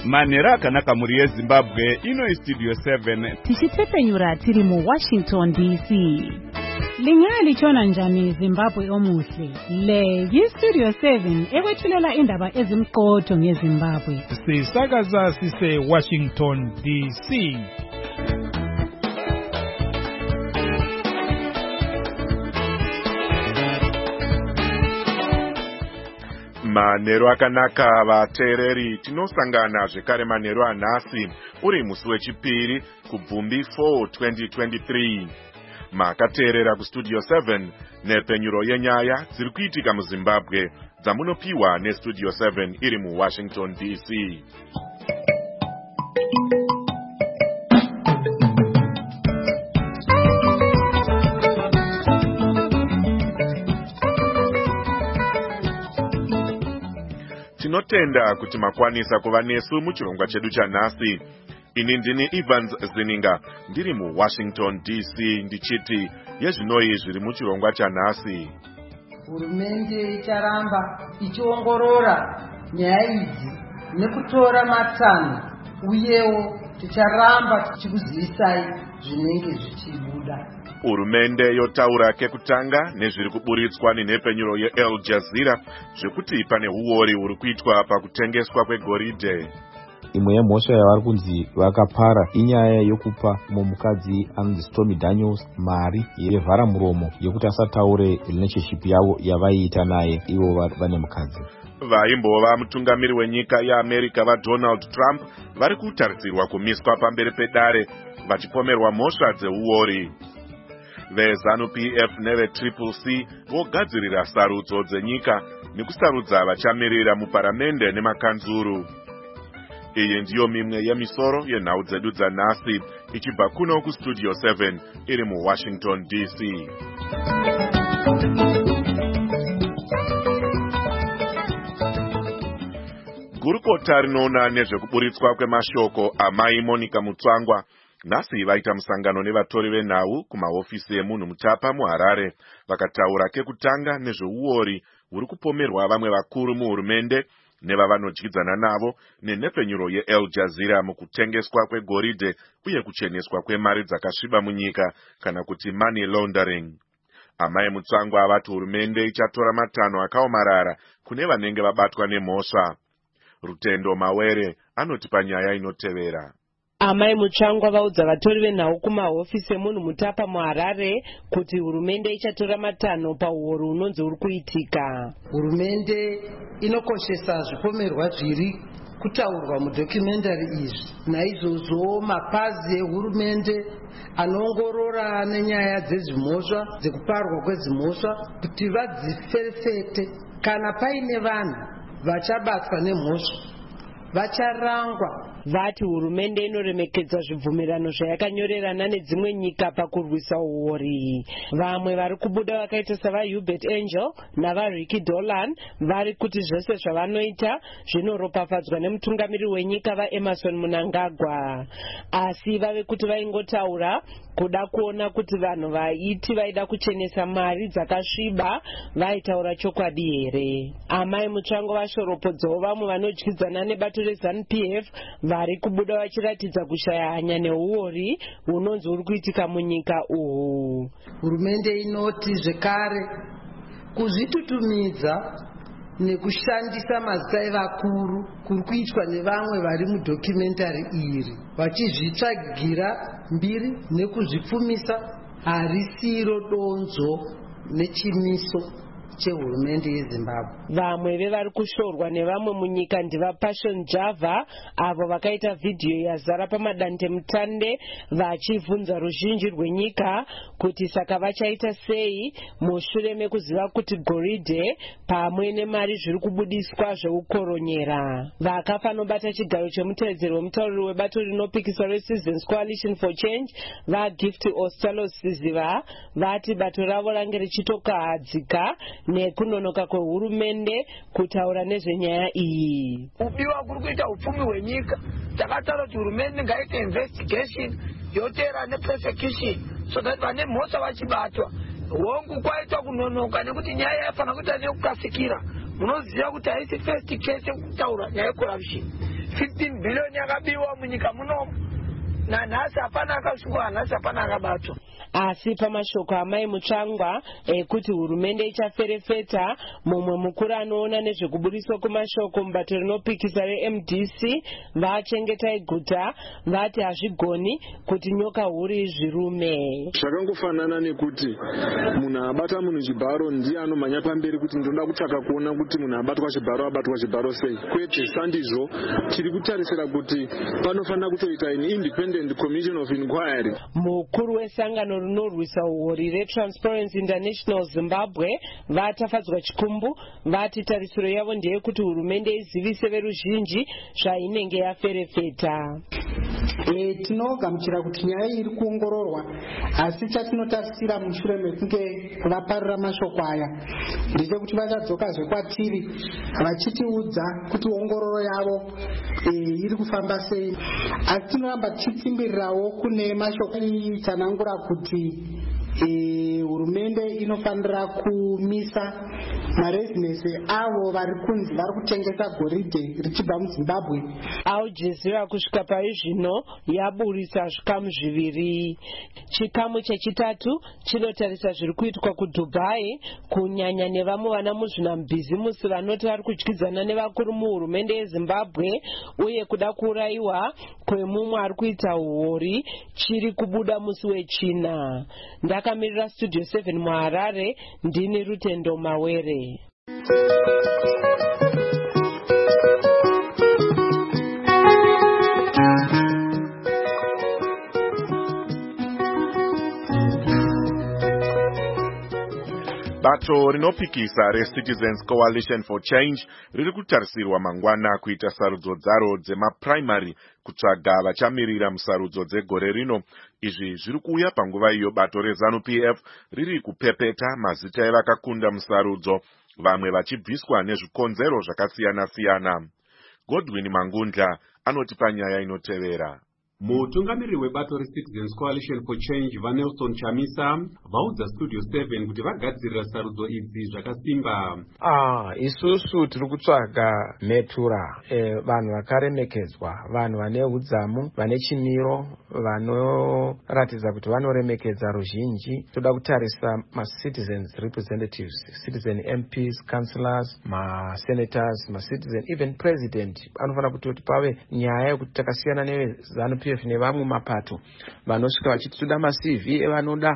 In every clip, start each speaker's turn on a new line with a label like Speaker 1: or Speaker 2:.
Speaker 1: Manhero akanaka muri yeZimbabwe, ino Studio 7.
Speaker 2: Tichitsepenyura tiri mu Washington DC. Lingali chona njani Zimbabwe omuhle. Le yi-Studio 7 ekwethulela indaba ezimqotho ngeZimbabwe.
Speaker 3: Sisakaza sise Washington DC.
Speaker 4: Manhero akanaka vateereri, tinosangana zvekare manhero anhasi uri musi wechipiri kubvumbi 4 2023. Makateerera kuStudio 7 nepenyuro yenyaya dziri kuitika muZimbabwe dzamunopiwa neStudio 7 iri muWashington DC. Tinotenda kuti makwanisa kuva nesu muchirongwa chedu chanhasi. Ini ndini Evans Zininga, ndiri muWashington DC ndichiti yezvinoi zviri muchirongwa chanhasi.
Speaker 5: Hurumende icharamba ichiongorora nyaya idzi nekutora matanho, uyewo ticharamba tichikuzivisai zvinenge zvichibuda.
Speaker 4: Hurumende yotaura kekutanga nezviri kuburitswa nenhepenyuro yeAl Jazeera zvekuti pane huori huri kuitwa pakutengeswa kwegoridhe.
Speaker 6: Imwe yemhosva yavari kunzi vakapara inyaya yokupa mumukadzi anonzi Stormy Daniels mari yevhara muromo yekuti asataure relationship yavo yavaiita naye ivo vane mukadzi.
Speaker 4: Vaimbova mutungamiri wenyika yeAmerica vaDonald Trump vari kutarisirwa kumiswa pamberi pedare vachipomerwa mhosva dzeuori. VeZanu-PF neveCCC vogadzirira sarudzo dzenyika nekusarudza vachamirira muparamende nemakanzuru. Iyi ndiyo mimwe yemisoro yenhau dzedu dzanhasi ichibva kuno kuStudio 7 iri muWashington DC. Gurukota rinoona nezvekuburitswa kwemashoko amai Monica Mutsvangwa nhasi vaita musangano nevatori venhau kumahofisi emunhu mutapa muHarare, vakataura kekutanga nezveuori huri kupomerwa vamwe vakuru muhurumende nevavanodyidzana navo nenhepenyuro yeAl Jazeera mukutengeswa kwegoridhe uye kucheneswa kwemari dzakasviba munyika kana kuti money laundering. Amai Mutsvangwa vati hurumende ichatora matanho akaomarara kune vanenge vabatwa nemhosva. Rutendo Mawere anoti panyaya inotevera.
Speaker 7: Amai Mutsvangwa vaudza vatori venhau kumahofisi emunhu mutapa muHarare kuti hurumende ichatora matanho pauori hunonzi huri kuitika.
Speaker 5: Hurumende inokoshesa zvipomerwa zviri kutaurwa mudhokumentari izvi. Naizvozvo mapazi ehurumende anoongorora nenyaya dzezvimhosva, dzekuparwa kwezimhosva, kuti vadziferefete. Kana paine vanhu vachabatwa nemhosva vacharangwa.
Speaker 7: Vati hurumende inoremekedza zvibvumirano zvayakanyorerana nedzimwe nyika pakurwisa uori. Vamwe vari kubuda vakaita savaHubert Angel navaRicky Dolan vari kuti zvese zvavanoita zvinoropafadzwa nemutungamiri wenyika vaEmerson Mnangagwa. Asi vave kuti vaingotaura kuda kuona kuti vanhu vaiti vaida kuchenesa mari dzakasviba vaitaura chokwadi here. Amai Mutsvangwa vashoropodzawo vamwe vanodyidzana nebato reZanu-PF vari kubuda vachiratidza kushaya hanya neuori hunonzi huri kuitika munyika uhu.
Speaker 5: Hurumende inoti zvekare kuzvitutumidza nekushandisa mazita evakuru kuri kuitwa nevamwe vari mudhokumentari iri, vachizvitsvagira mbiri nekuzvipfumisa, harisiro donzo nechimiso chehurumende yeZimbabwe.
Speaker 7: Vamwe vevari kushorwa nevamwe munyika ndivaPassion Java avo vakaita vhidhiyo yazara pamadandemutande vachivhunza ruzhinji rwenyika kuti saka vachaita sei mushure mekuziva kuti goridhe pamwe nemari zviri kubudiswa zveukoronyera. Vakafanobata chigaro chemutevedzeri wemutauriri webato rinopikisa reCitizens Coalition for Change vaGift Ostalos Siziva vati bato ravo range richitokahadzika nekunonoka kwehurumende kutaura nezvenyaya iyi.
Speaker 8: Kubiwa kuri kuita upfumi hwenyika, takataura kuti hurumende ngaite investigation yotera neprosecution so that vane mhosva vachibatwa. Hongu kwaitwa kunonoka nekuti nyaya yafanira kuita nekukasikira. Munoziva kuti haisi first case yekutaura nyaya yecorruption. 15 billion yakabiwa munyika munomu. Nanhasi hapana akasungwa, nhasi hapana akabatwa.
Speaker 7: Asi pamashoko amai Mutsvangwa ekuti hurumende ichaferefeta, mumwe mukuru anoona nezvekuburiswa kwemashoko mubato rinopikisa reMDC vachengetai guta vati hazvigoni kuti nyoka huri zvirume.
Speaker 9: Zvakangofanana nekuti munhu abata munhu chibharo ndiye anomhanya pamberi kuti ndoda kutsvaka kuona kuti munhu abatwa chibharo sei. Kwete sandizvo tiri kutarisira kuti panofanira kutoita independent commission of inquiry.
Speaker 7: Mukuru wesangano rinorwisa uori reTransparency International Zimbabwe vatafadzwa chikumbu vati tarisiro yavo ndeyekuti hurumende izivise veruzhinji zvainenge yaferefeta.
Speaker 10: Tinogamuchira kuti nyaya iri kuongororwa, asi chatinotarisira mushure mekunge vaparira mashoko aya ndechekuti vachadzokazve kwatiri vachitiudza kuti ongororo yavo iri kufamba sei. Asi tinoramba tichitsimbirirawo kune mashoko tsanangura kuti hurumende inofanira kumisa marezinesi avo vari kunzi vari kutengesa goridhe richibva muZimbabwe.
Speaker 7: Al Jazeera kusvika paizvino yaburisa zvikamu zviviri. Chikamu chechitatu chinotarisa zviri kuitwa kuDubai, kunyanya nevamwe vana muzvinabhizimusi vanoti vari kudyidzana nevakuru muhurumende yeZimbabwe uye kuda kuurayiwa kwemumwe ari kuita uori chiri kubuda musi wechina. Ndakamirira Studio 7 muHarare, ndini Rutendo Mawere.
Speaker 4: Bato rinopikisa reCitizens Coalition for Change riri kutarisirwa mangwana kuita sarudzo dzaro dzemaprimary kutsvaga vachamirira musarudzo dzegore rino. Izvi zviri kuuya panguva iyo bato reZANU-PF riri kupepeta mazita evakakunda musarudzo, vamwe vachibviswa nezvikonzero zvakasiyana-siyana. Godwin Mangundla anoti panyaya inotevera.
Speaker 11: Mutungamiriri webato reCitizens Coalition for Change Vanelson Chamisa vaudza Studio 7 kuti vagadzirira sarudzo idzi zvakasimba.
Speaker 12: Isusu tiri kutsvaga metura vanhu vakaremekedzwa, vanhu vane udzamu, vane chimiro, vanoratidza kuti vanoremekedza ruzhinji. Toda kutarisa ma-citizens representatives, citizen MPs, councillors, ma-senators, ma-citizen, even president. Anofanira kuti pave nyaya yekuti takasiyana neZANU-PF nevamwe mapato vanosvika vachiti toda ma-CV evanoda,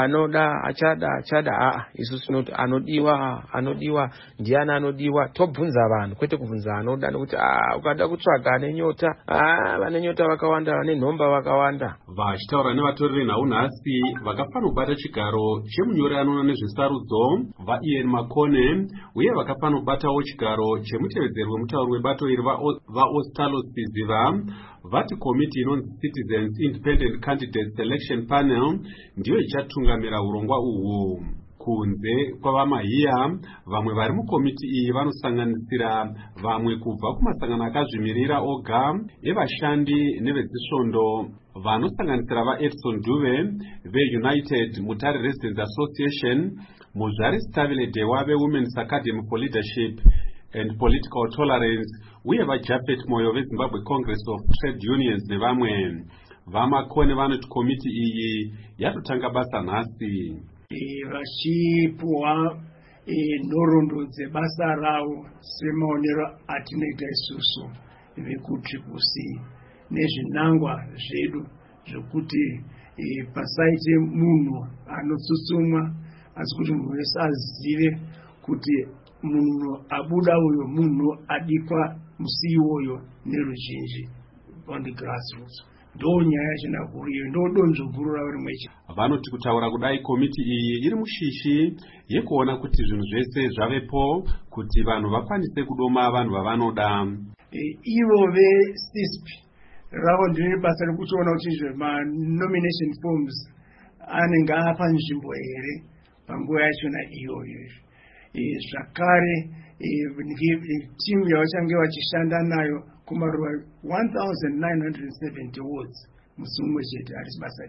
Speaker 12: achada. Isusu tinoti anodiwa, ndiani anodiwa. Tobvunza vanhu, kwete kubvunza anoda, nekuti ukada kutsvaga ane nyota, vane nyota vakawanda, vane nhomba vakawanda.
Speaker 11: Vachitaura nevatoreri nhau nhasi vakafanira kubata chigaro chemunyori anoona nezvesarudzo vaIan Makone, uye vakafanira kubatawo chigaro chemutevedzeri wemutauri webato iri vaOstalo Siziva, vati komiti inonzi Citizens Independent Candidate Selection Panel ndiyo ichatungamira urongwa uhu. Kunze kwavamahiya, vamwe vari mukomiti iyi vanosanganisira vamwe kubva kumasangano akazvimirira oga evashandi nevezisvondo vanosanganisira vaEdson Duve veUnited Mutare Residents Association, Muzvari Stavile Dewa veWomen's Academy for Leadership and Political Tolerance, uye vaJaphet Moyo veZimbabwe Congress of Trade Unions nevamwe. Vamakone vanoti komiti iyi yatotanga basa nhasi.
Speaker 13: Vachipuwa nhoroondo dzebasa ravo semaonero atinoita isusu vekuTCC nezvinangwa zvedu zvokuti pasaite munhu anotsutsumwa, asi kuti munhu wese azive kuti munhu abuda uyo munhu adikwa musi iwoyo neruzhinji on the grassroots. Ndo nyaya chinakuru iyo, ndo donzvo guru ravo rimweche.
Speaker 11: Vanoti kutaura kudai komiti iyi iri mushishi yekuona kuti zvinhu zvese zvavepo kuti vanhu vakwanise kudoma vanhu vavanoda.
Speaker 13: Ivo veCISP ravo ndine basa rekutoona kuti ma-nomination forms anenge apanzvimbo here panguva yachona iyoyo. Zvakare timu yavachange vachishanda nayo kumaruva 1970 wards musi mumwe chete ari basa diki.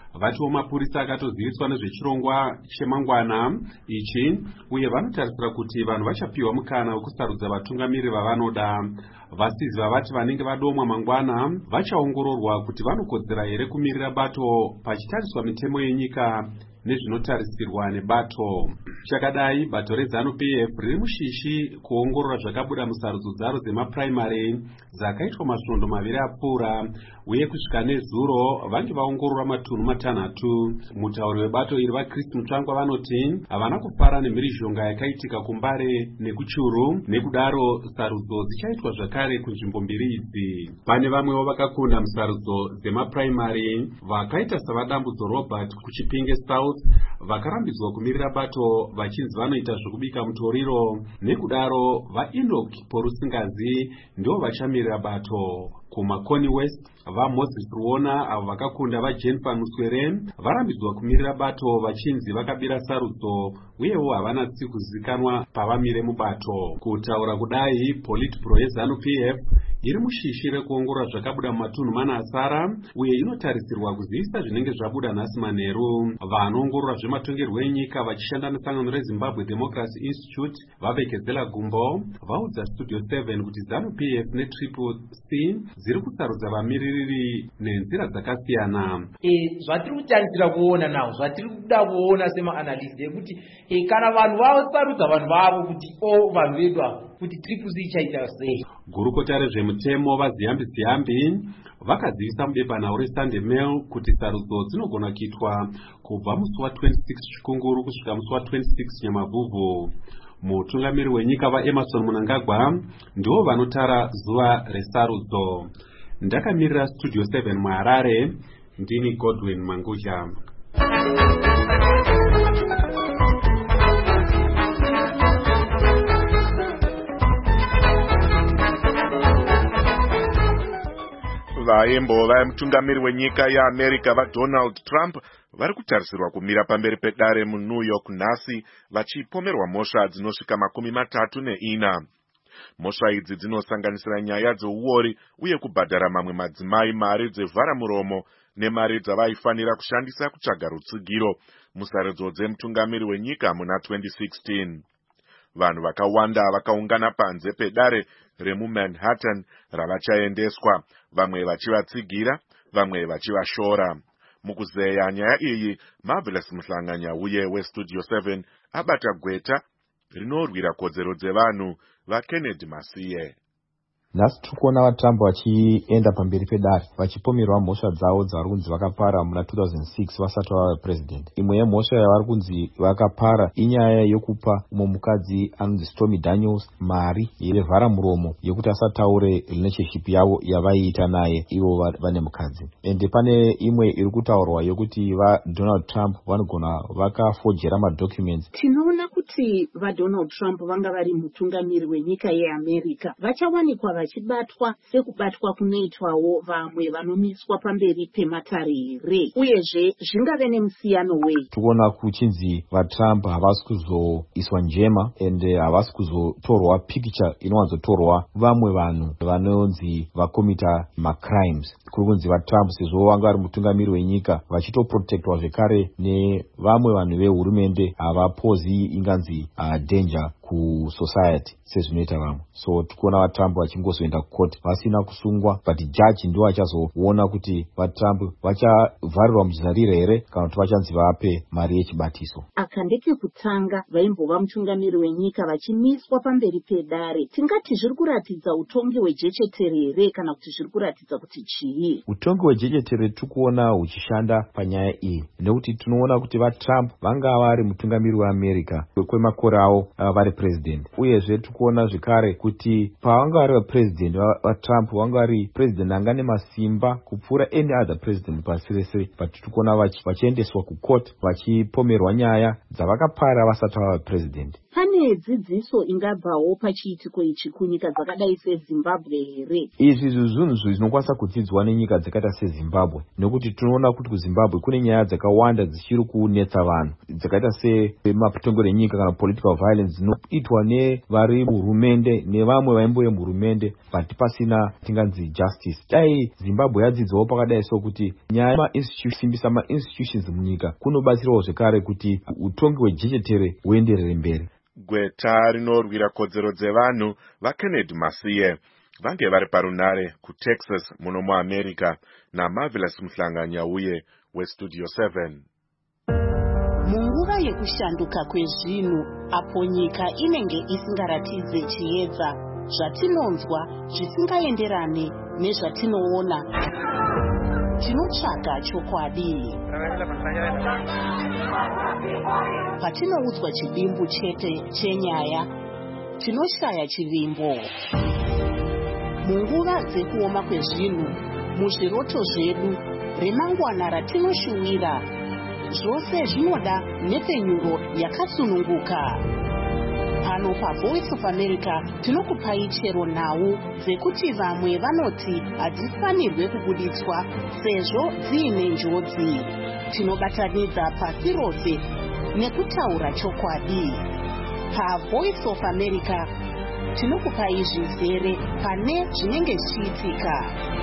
Speaker 11: vatiwo mapurisa akatoziviswa nezvechirongwa chemangwana ichi, uye vanotarisira kuti vanhu vachapiwa mukana wekusarudza vatungamiri vavanoda. Vasizi vavati vanenge vadomwa mangwana vachaongororwa kuti vanokodzera here kumirira bato pachitariswa mitemo yenyika nezvinotarisirwa nebato. Chakadai, bato reZANU-PF riri mushishi kuongorora zvakabuda musarudzo dzaro dzemapuraimari dzakaitwa masvondo maviri apfuura, uye kusvika nezuro vange vaongorora matunhu matanhatu. Mutauri webato iri vaChris Mutsvangwa vanoti havana kufara nemhirizhonga yakaitika kuMbare nekuChuru, nekudaro sarudzo dzichaitwa zvakare kunzvimbo mbiri idzi. Pane vamwewo vakakunda musarudzo dzemapuraimari vakaita savadambudzo Robert kuChipinge South, vakarambidzwa kumirira bato vachinzi vanoita zvokubika mutoriro, nekudaro vaEnoch Porusingazi ndivo vachamirira bato. KuMakoni West, vaMoses Ruona avo vakakunda vaJennifer Muswere varambidzwa kumirira bato vachinzi vakabira sarudzo, uyewo havana tsitsi kuzivikanwa pavamire mubato. Kutaura kudai, Politburo yeZANU-PF iri mushishi rekuongorora zvakabuda mumatunhu mana asara, uye inotarisirwa kuzivisa zvinenge zvabuda nhasi manheru. Vanoongorora zvematongerwo enyika vachishanda nesangano reZimbabwe Democracy Institute vavekezela gumbo vaudza Studio 7 kuti ZANU-PF neTriple C dziri kusarudza vamiririri nenzira dzakasiyana.
Speaker 14: Zvatiri kutarisira kuona nawo, zvatiri kuda kuona semaanalisi ekuti kana vanhu vasarudza vanhu vavo kuti vanhu vedu kuti Triple C ichaita sei.
Speaker 11: Gurukota rezvemutemo vaZiyambi vakazivisa mubepanhau reSunday Mail kuti sarudzo dzinogona kuitwa kubva musi wa26 Chikunguru kusvika musi wa26 Nyamavhuvhu. Mutungamiri wenyika vaEmmerson Mnangagwa ndivo vanotara zuva resarudzo. Ndakamirira Studio 7 muHarare, ndini Godwin Mangudya.
Speaker 4: Vaembo vamutungamiri wenyika yaAmerica vaDonald Trump vari kutarisirwa kumira pamberi pedare muNew York nhasi vachipomerwa mhosva dzinosvika 34. Mhosva idzi dzinosanganisira nyaya dzeuori uye kubhadhara mamwe madzimai mari dzevharamuromo nemari dzavaifanira kushandisa kutsvaga rutsigiro musarudzo dzemutungamiri wenyika muna 2016. Vanhu vakawanda vakaungana panze pedare remuManhattan ravachaendeswa, vamwe vachivatsigira, vamwe vachivashora. Mukuzeya nyaya iyi, Marvelous Muhlanganya uye weStudio 7 abata gweta rinorwira kodzero dzevanhu vaKennedy Masiye.
Speaker 6: Nhasi tiri kuona vaTrump vachienda pamberi pedare vachipomerwa mhosva dzavo dzavari kunzi vakapara muna 2006 vasati vava president. Imwe yemhosva yavari kunzi vakapara inyaya yokupa umwe mukadzi anonzi Stormy Daniels mari yevharamuromo yekuti asataure relationship yavo yavaiita naye ivo vane mukadzi. Ende pane imwe iri kutaurwa yokuti vaDonald Trump vanogona vakafojera madocuments.
Speaker 2: Tinoona kuti vaDonald Trump vanga vari mutungamiri wenyika yeAmerica vachawanikwa vachibatwa sekubatwa kunoitwawo vamwe vanomiswa pamberi pematare here, uyezve zvingave nemusiyano wei.
Speaker 6: Tikuona kuchinzi vaTrump havasi kuzoiswa njema ende havasi kuzotorwa picture inowanzotorwa vamwe vanhu vanonzi vakomita macrimes. Kuri kunzi vaTrump sezvo vanga vari mutungamiri wenyika vachitoprotectwa zvekare nevamwe vanhu vehurumende havapozi inganzi danger kusociety sezvinoita vamwe. So tikuona vaTrump vachingozoenda kukoti vasina kusungwa, but jaji ndiwo achazoona kuti vaTrump vachavharirwa muzarire here kana kuti vachanzi vape mari yechibatiso.
Speaker 2: Aka ndekekutanga vaimbova mutungamiri wenyika vachimiswa pamberi pedare. Tingati zviri kuratidza utongi hwejechetere here kana kuti zviri kuratidza kuti chii?
Speaker 6: Utongi hwejechetere tikuona huchishanda panyaya iyi, nekuti tinoona kuti vaTrump vanga vari mutungamiri weAmerica kwemakore avo vari president, uyezve tikuona zvekare kuti pavanga vari vapresident vaTrump vanga vari president anga nemasimba kupfuura any other president pasi rese, but tikuona vachiendeswa kukoti vachipomerwa nyaya dzavakapara vasati vava president.
Speaker 2: pane dzidziso ingabvawo pachiitiko ichi kunyika dzakadai seZimbabwe here?
Speaker 6: Izvi zvinhu zvinokwanisa kudzidzwa nenyika dzakaita seZimbabwe, nekuti tinoona kuti kuZimbabwe kune nyaya dzakawanda dzichiri kunetsa vanhu dzakaita semapotongero enyika kana political violence dzinoitwa nevari muhurumende nevamwe vaimboye muhurumende but pasina tinganzi justice. Dai Zimbabwe yadzidzawo pakadai so kuti nyaya simbisa ma-institutions munyika kunobatsirawo zvekare kuti utongi hwejechetere huenderere mberi.
Speaker 4: Gweta rinorwira kodzero dzevanhu vaKennedy Masiye vange vari parunare kuTexas muno muAmerica naMarvelous Muhlanganyauye weStudio 7.
Speaker 15: Munguva yekushanduka kwezvinhu apo nyika inenge isingaratidze chiedza, zvatinonzwa zvisingaenderane nezvatinoona, tinotsvaga chokwadi. Patinoudzwa chidimbu chete chenyaya, tinoshaya chivimbo. Munguva dzekuoma kwezvinhu, muzviroto zvedu, remangwana ratinoshuwira, zvose zvinoda nhepfenyuro yakasununguka. Pano paVoice of America tinokupai chero nhau dzekuti vamwe vanoti hadzifanirwe kubuditswa sezvo dziine njodzi. Tinobatanidza pasi rose nekutaura chokwadi. PaVoice of America tinokupai zvizere pane zvinenge zvichiitika.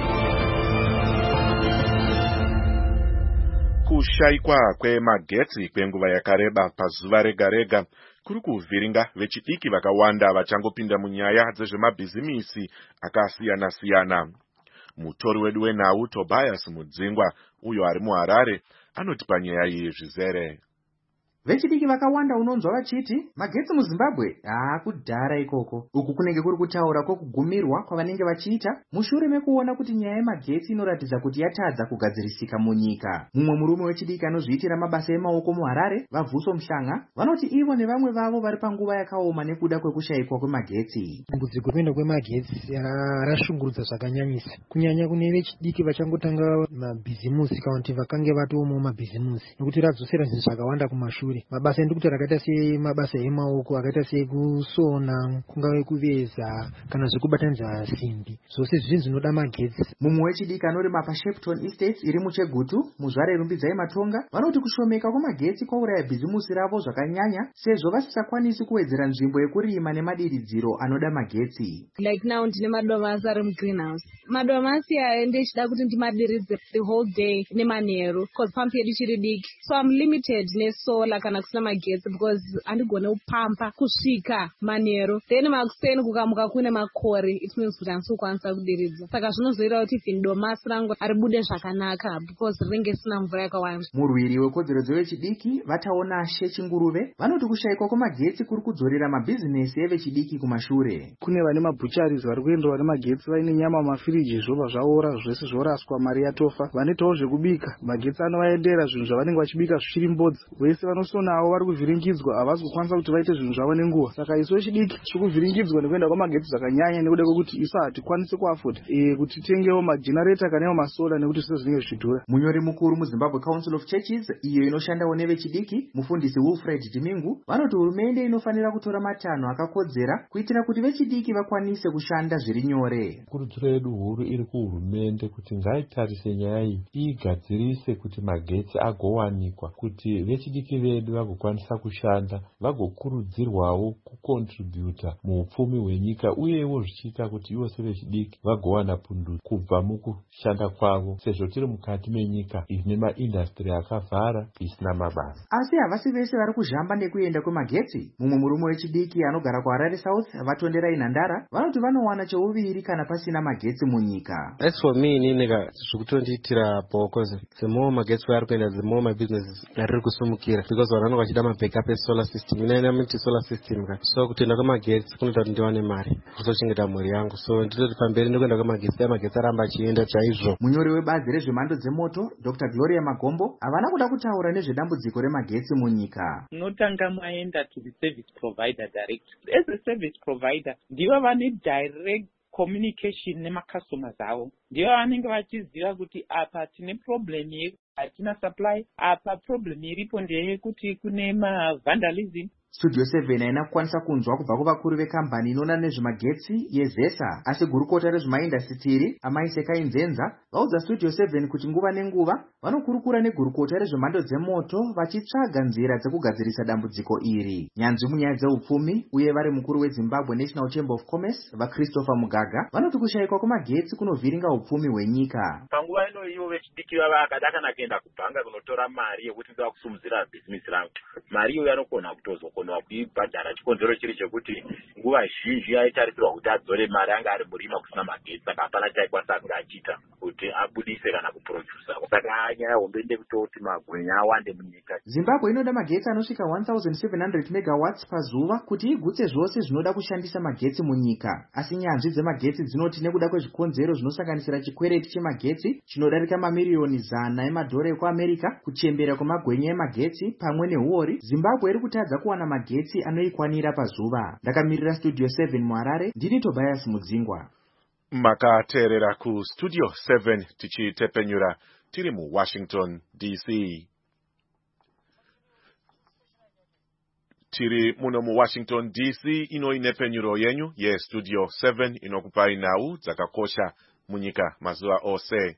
Speaker 4: Kushaikwa kwemagetsi kwenguva yakareba pazuva rega rega kuri kuvhiringa vechidiki vakawanda vachangopinda munyaya dzezvemabhizimisi akasiyana-siyana. Mutori wedu wenhau Tobias Mudzingwa uyo ari muHarare anotipa nyaya iyi zvizere.
Speaker 16: Vechidiki vakawanda unonzwa vachiti magetsi muZimbabwe kudhara ikoko. Uku kunenge kuri kutaura kwokugumirwa kwavanenge vachiita mushure mekuona kuti nyaya yemagetsi inoratidza kuti yatadza kugadzirisika munyika. Mumwe murume wechidiki anozviitira mabasa emaoko muHarare, Vabvuso Mhlanga, vanoti ivo nevamwe vavo vari panguva yakaoma nekuda kwekushayikwa kwemagetsi.
Speaker 17: Dambudziko kwenda kwemagetsi rashungurudza zvakanyanyisa, kunyanya kune vechidiki vachangotanga mabhizimusi kana kuti vakange vatomo mabhizimusi, nekuti radzosera zvinhu zvakawanda kumashure. Mabasa endikuti akaita semabasa emaoko akaita sekusona, kungave kuveza kana zvekubatanidza simbi, zvose zvinhu zvinoda magetsi.
Speaker 16: Mumwe wechidiki anorima paShepton Estates iri muChegutu muzvare Rumbidzai Matonga vanoti kushomeka kwemagetsi kwauraya bhizimusi ravo zvakanyanya sezvo vasisakwanisi kuwedzera nzvimbo yekurima nemadiridziro anoda magetsi.
Speaker 18: Like now ndine madomasi ari mugreenhouse. Madomasi aya ndechida kuti ndimadiridzire the whole day nemanheru because pump yedu chiri diki, so I'm limited nesolar kana kusina magetsi because andigone kupampa kusvika manheru, then makuseni kukamuka kune makore, it means kuti handisokwanisa kudiridza, saka zvinozoita kuti even domasi rangu ribude zvakanaka because rinenge risina mvura yakawanda.
Speaker 16: Murwiri wekodzero dzevechidiki vataona Chingurube vanoti kushayikwa kwemagetsi kuri kudzorera mabhizinesi evechidiki kumashure.
Speaker 19: Kune vane mabhucharis vari kuendawo nemagetsi vaine nyama mumafiriji zvobva zvaora zvese zvoraswa mari yatofa, vanoitawo zvekubika magetsi anovaendera zvinhu zvavanenge vachibika zvichiri mbodza, vese vanosonawo vari kuvhiringidzwa havasi kukwanisa kuti vaite zvinhu zvavo nenguva. Saka isu vechidiki tiri kuvhiringidzwa nekuenda kwamagetsi zvakanyanya nekuda kwekuti isu hatikwanisi kuafota kuti titengewo majenareta kanewo masola nekuti zvese zvinenge zvichidhura.
Speaker 16: Munyori mukuru muZimbabwe Council of Churches iyo inoshandawo nevechidiki mufundisi Wilfred Dimingu vanoti hurumende inofanira kutora matanho akakodzera kuitira kuti vechidiki vakwanise kushanda zviri nyore.
Speaker 20: Kurudziro yedu huru iri kuhurumende kuti ngaitarise nyaya iyi igadzirise kuti magetsi agowanikwa kuti vechidiki vedu vagokwanisa kushanda vagokurudzirwawo kukontributa muupfumi hwenyika uyewo zvichiita kuti ivo sevechidiki vagowana pundutso kubva mukushanda kwavo sezvo tiri mukati menyika ine maindastri akavhara isina mabasa.
Speaker 16: Asi havasi vese vari kuzhamba nekuenda kwemagetsi. Mumwe murume wechidiki anogara kuHarare South Vatonderai Nhandara vanoti vanowana cheuviri kana pasina magetsi munyika.
Speaker 21: As for me inineka zvikutondiitira bhoko, the more magetsi vari kuenda the more my business riri kusumukira because vanhu vanenge vachida mabackup esolar system. Ina miti solar system so kutoenda kwemagetsi kunoita kuti ndiwane mari kuzochengeta mhuri yangu, so nditoti pamberi nekuenda kwemagetsi magetsi aramba achienda chaizvo.
Speaker 16: Munyori webazi rezvemhando dzemoto Dr. Gloria Magombo havana kuda kutaura nezvedambudziko remagetsi munyika.
Speaker 22: Unotanga maenda to the service provider direct. As a service provider ndivo vane direct communication nemakastomers avo, ndivo vanenge vachiziva kuti apa tine problem hatina supply, apa problem iripo ndeyekuti kune vandalism,
Speaker 16: Studio 7 haina kukwanisa kunzwa kubva kuvakuru vekambani inoona nezvemagetsi yezesa, asi gurukota rezvemaindasitiri Amai Sekai Nzenza vaudza Studio 7 kuti nguva nenguva vanokurukura negurukota rezvemhando dzemoto vachitsvaga nzira dzekugadzirisa dambudziko iri. Nyanzvi munyaya dzeupfumi uye vari mukuru weZimbabwe National Chamber of Commerce vaChristopher Mugaga vanoti kushayikwa kwemagetsi kunovhiringa upfumi hwenyika.
Speaker 1: Panguva ino ivo vechidiki vakada kana kuenda kubhanga kunotora mari yekuti ndava kusimudzira bhizinesi rangu, mari iyo yanogona kutozokona kuibhadhara. Chikonzero chiri chekuti nguva zhinji aitarisirwa kuti adzore mari anga ari murima kusina magetsi, saka hapana chaikwanisa kunge achiita kuti abudise kana kuprodusa. Saka nyaya hombe ndekutoti magwenya awande munyika.
Speaker 16: Zimbabwe inoda magetsi anosvika 1700 megawatts pazuva kuti igutse zvose zvinoda kushandisa magetsi munyika, asi nyanzvi dzemagetsi dzinoti nekuda kwezvikonzero zvinosanganisira chikwereti chemagetsi chinodarika mamiriyoni 100 emadhora ekuAmerica, kuchembera kwemagwenya emagetsi pamwe nehuori, Zimbabwe iri kutadza kuwana magetsi anoikwanira pazuva. Ndakamirira Studio 7 muHarare, ndini Tobias Mudzingwa.
Speaker 4: Makateerera ku Studio 7 tichitepenyura tiri muWashington DC. Tiri muno muWashington DC inoinepenyuro yenyu yeStudio 7 inokupai nhau dzakakosha munyika mazuva ose.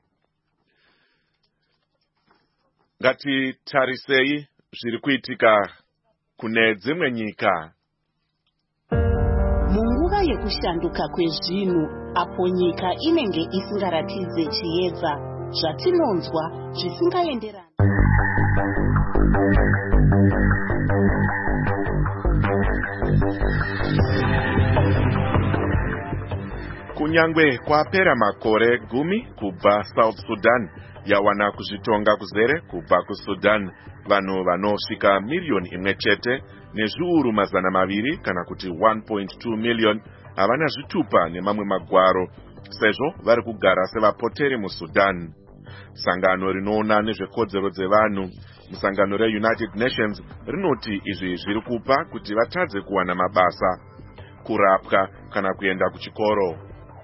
Speaker 4: Ngatitarisei zviri kuitika kune dzimwe nyika.
Speaker 15: Munguva yekushanduka kwezvinhu, apo nyika inenge isingaratidze chiedza, zvatinonzwa zvisingaenderani.
Speaker 4: Kunyangwe kwapera makore 10 kubva South Sudan yawana kuzvitonga kuzere kubva kuSudan, vanhu vanosvika miriyoni imwe chete nezviuru mazana maviri kana kuti 1.2 million havana zvitupa nemamwe magwaro, sezvo vari kugara sevapoteri muSudan. Sangano rinoona nezvekodzero dzevanhu, musangano reUnited Nations, rinoti izvi zviri kupa kuti vatadze kuwana mabasa, kurapwa kana kuenda kuchikoro.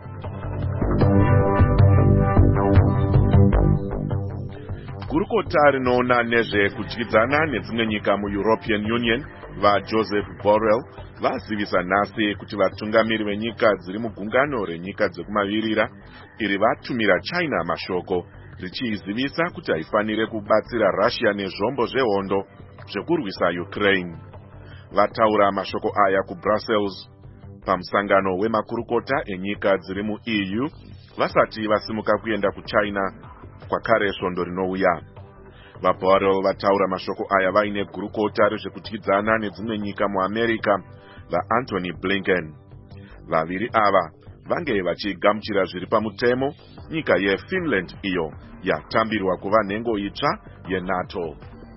Speaker 4: Gurukota rinoona nezvekudyidzana nedzimwe nyika muEuropean Union vaJoseph Borrell vazivisa nhasi kuti vatungamiri venyika dziri mugungano renyika dzekumavirira iri vatumira China mashoko richiizivisa kuti haifanire kubatsira Russia nezvombo zvehondo zvekurwisa Ukraine. Vataura mashoko aya kuBrussels pamusangano wemakurukota enyika dziri muEU vasati vasimuka kuenda kuChina kwakare svondo rinouya. VaBorrell vataura mashoko aya vaine gurukota rezvekudyidzana nedzimwe nyika muAmerica vaAntony Blinken. Vaviri ava vange vachigamuchira zviri pamutemo nyika yeFinland iyo yatambirwa kuva nhengo itsva yeNATO.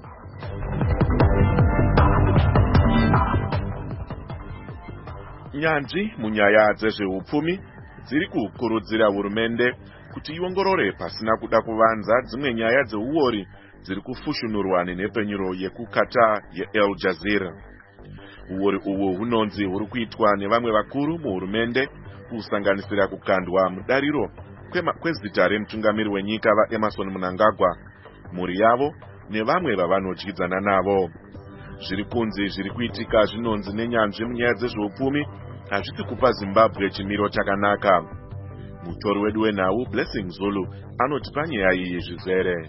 Speaker 4: Nyanzvi munyaya dzezveupfumi dziri kukurudzira hurumende kuti iongorore pasina kuda kuvanza dzimwe nyaya dzeuori dziri kufushunurwa nenhepenyuro yekukata yeAl Jazeera. Uori uhu hunonzi huri kuitwa nevamwe vakuru muhurumende kusanganisira kukandwa mudariro kwezita remutungamiri wenyika vaEmerson Mnangagwa, mhuri yavo nevamwe vavanodyidzana navo. Zviri kunzi zviri kuitika zvinonzi nenyanzvi munyaya dzezveupfumi hazvisi kupa Zimbabwe chimiro chakanaka. Mutori wedu wenhau Blessing Zulu anoti panyaya iyi zvizere.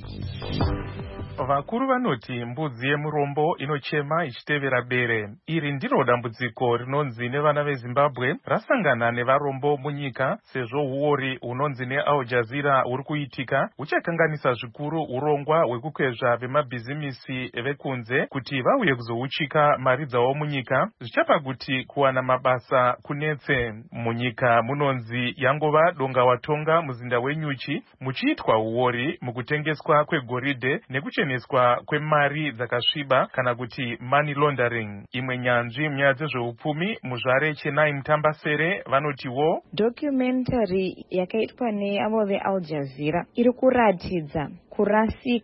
Speaker 3: Vakuru vanoti mbudzi yemurombo inochema ichitevera bere. Iri ndiro dambudziko rinonzi nevana veZimbabwe rasangana nevarombo munyika, sezvo huori hunonzi neAl Jazeera huri kuitika huchakanganisa zvikuru urongwa hwekukwezva vemabhizimisi vekunze kuti vauye kuzohuchika mari dzavo munyika, zvichapa kuti kuwana mabasa kunetse. Munyika munonzi yangova donga watonga muzinda wenyuchi muchiitwa huori mukutengeswa kwegoridhe nekucheneswa kwemari dzakasviba kana kuti money laundering. Imwe nyanzvi munyaya dzezveupfumi muzvare Chenai Mutambasere vanotiwo
Speaker 23: documentary yakaitwa neavo veAl Jazeera iri kuratidza kurasika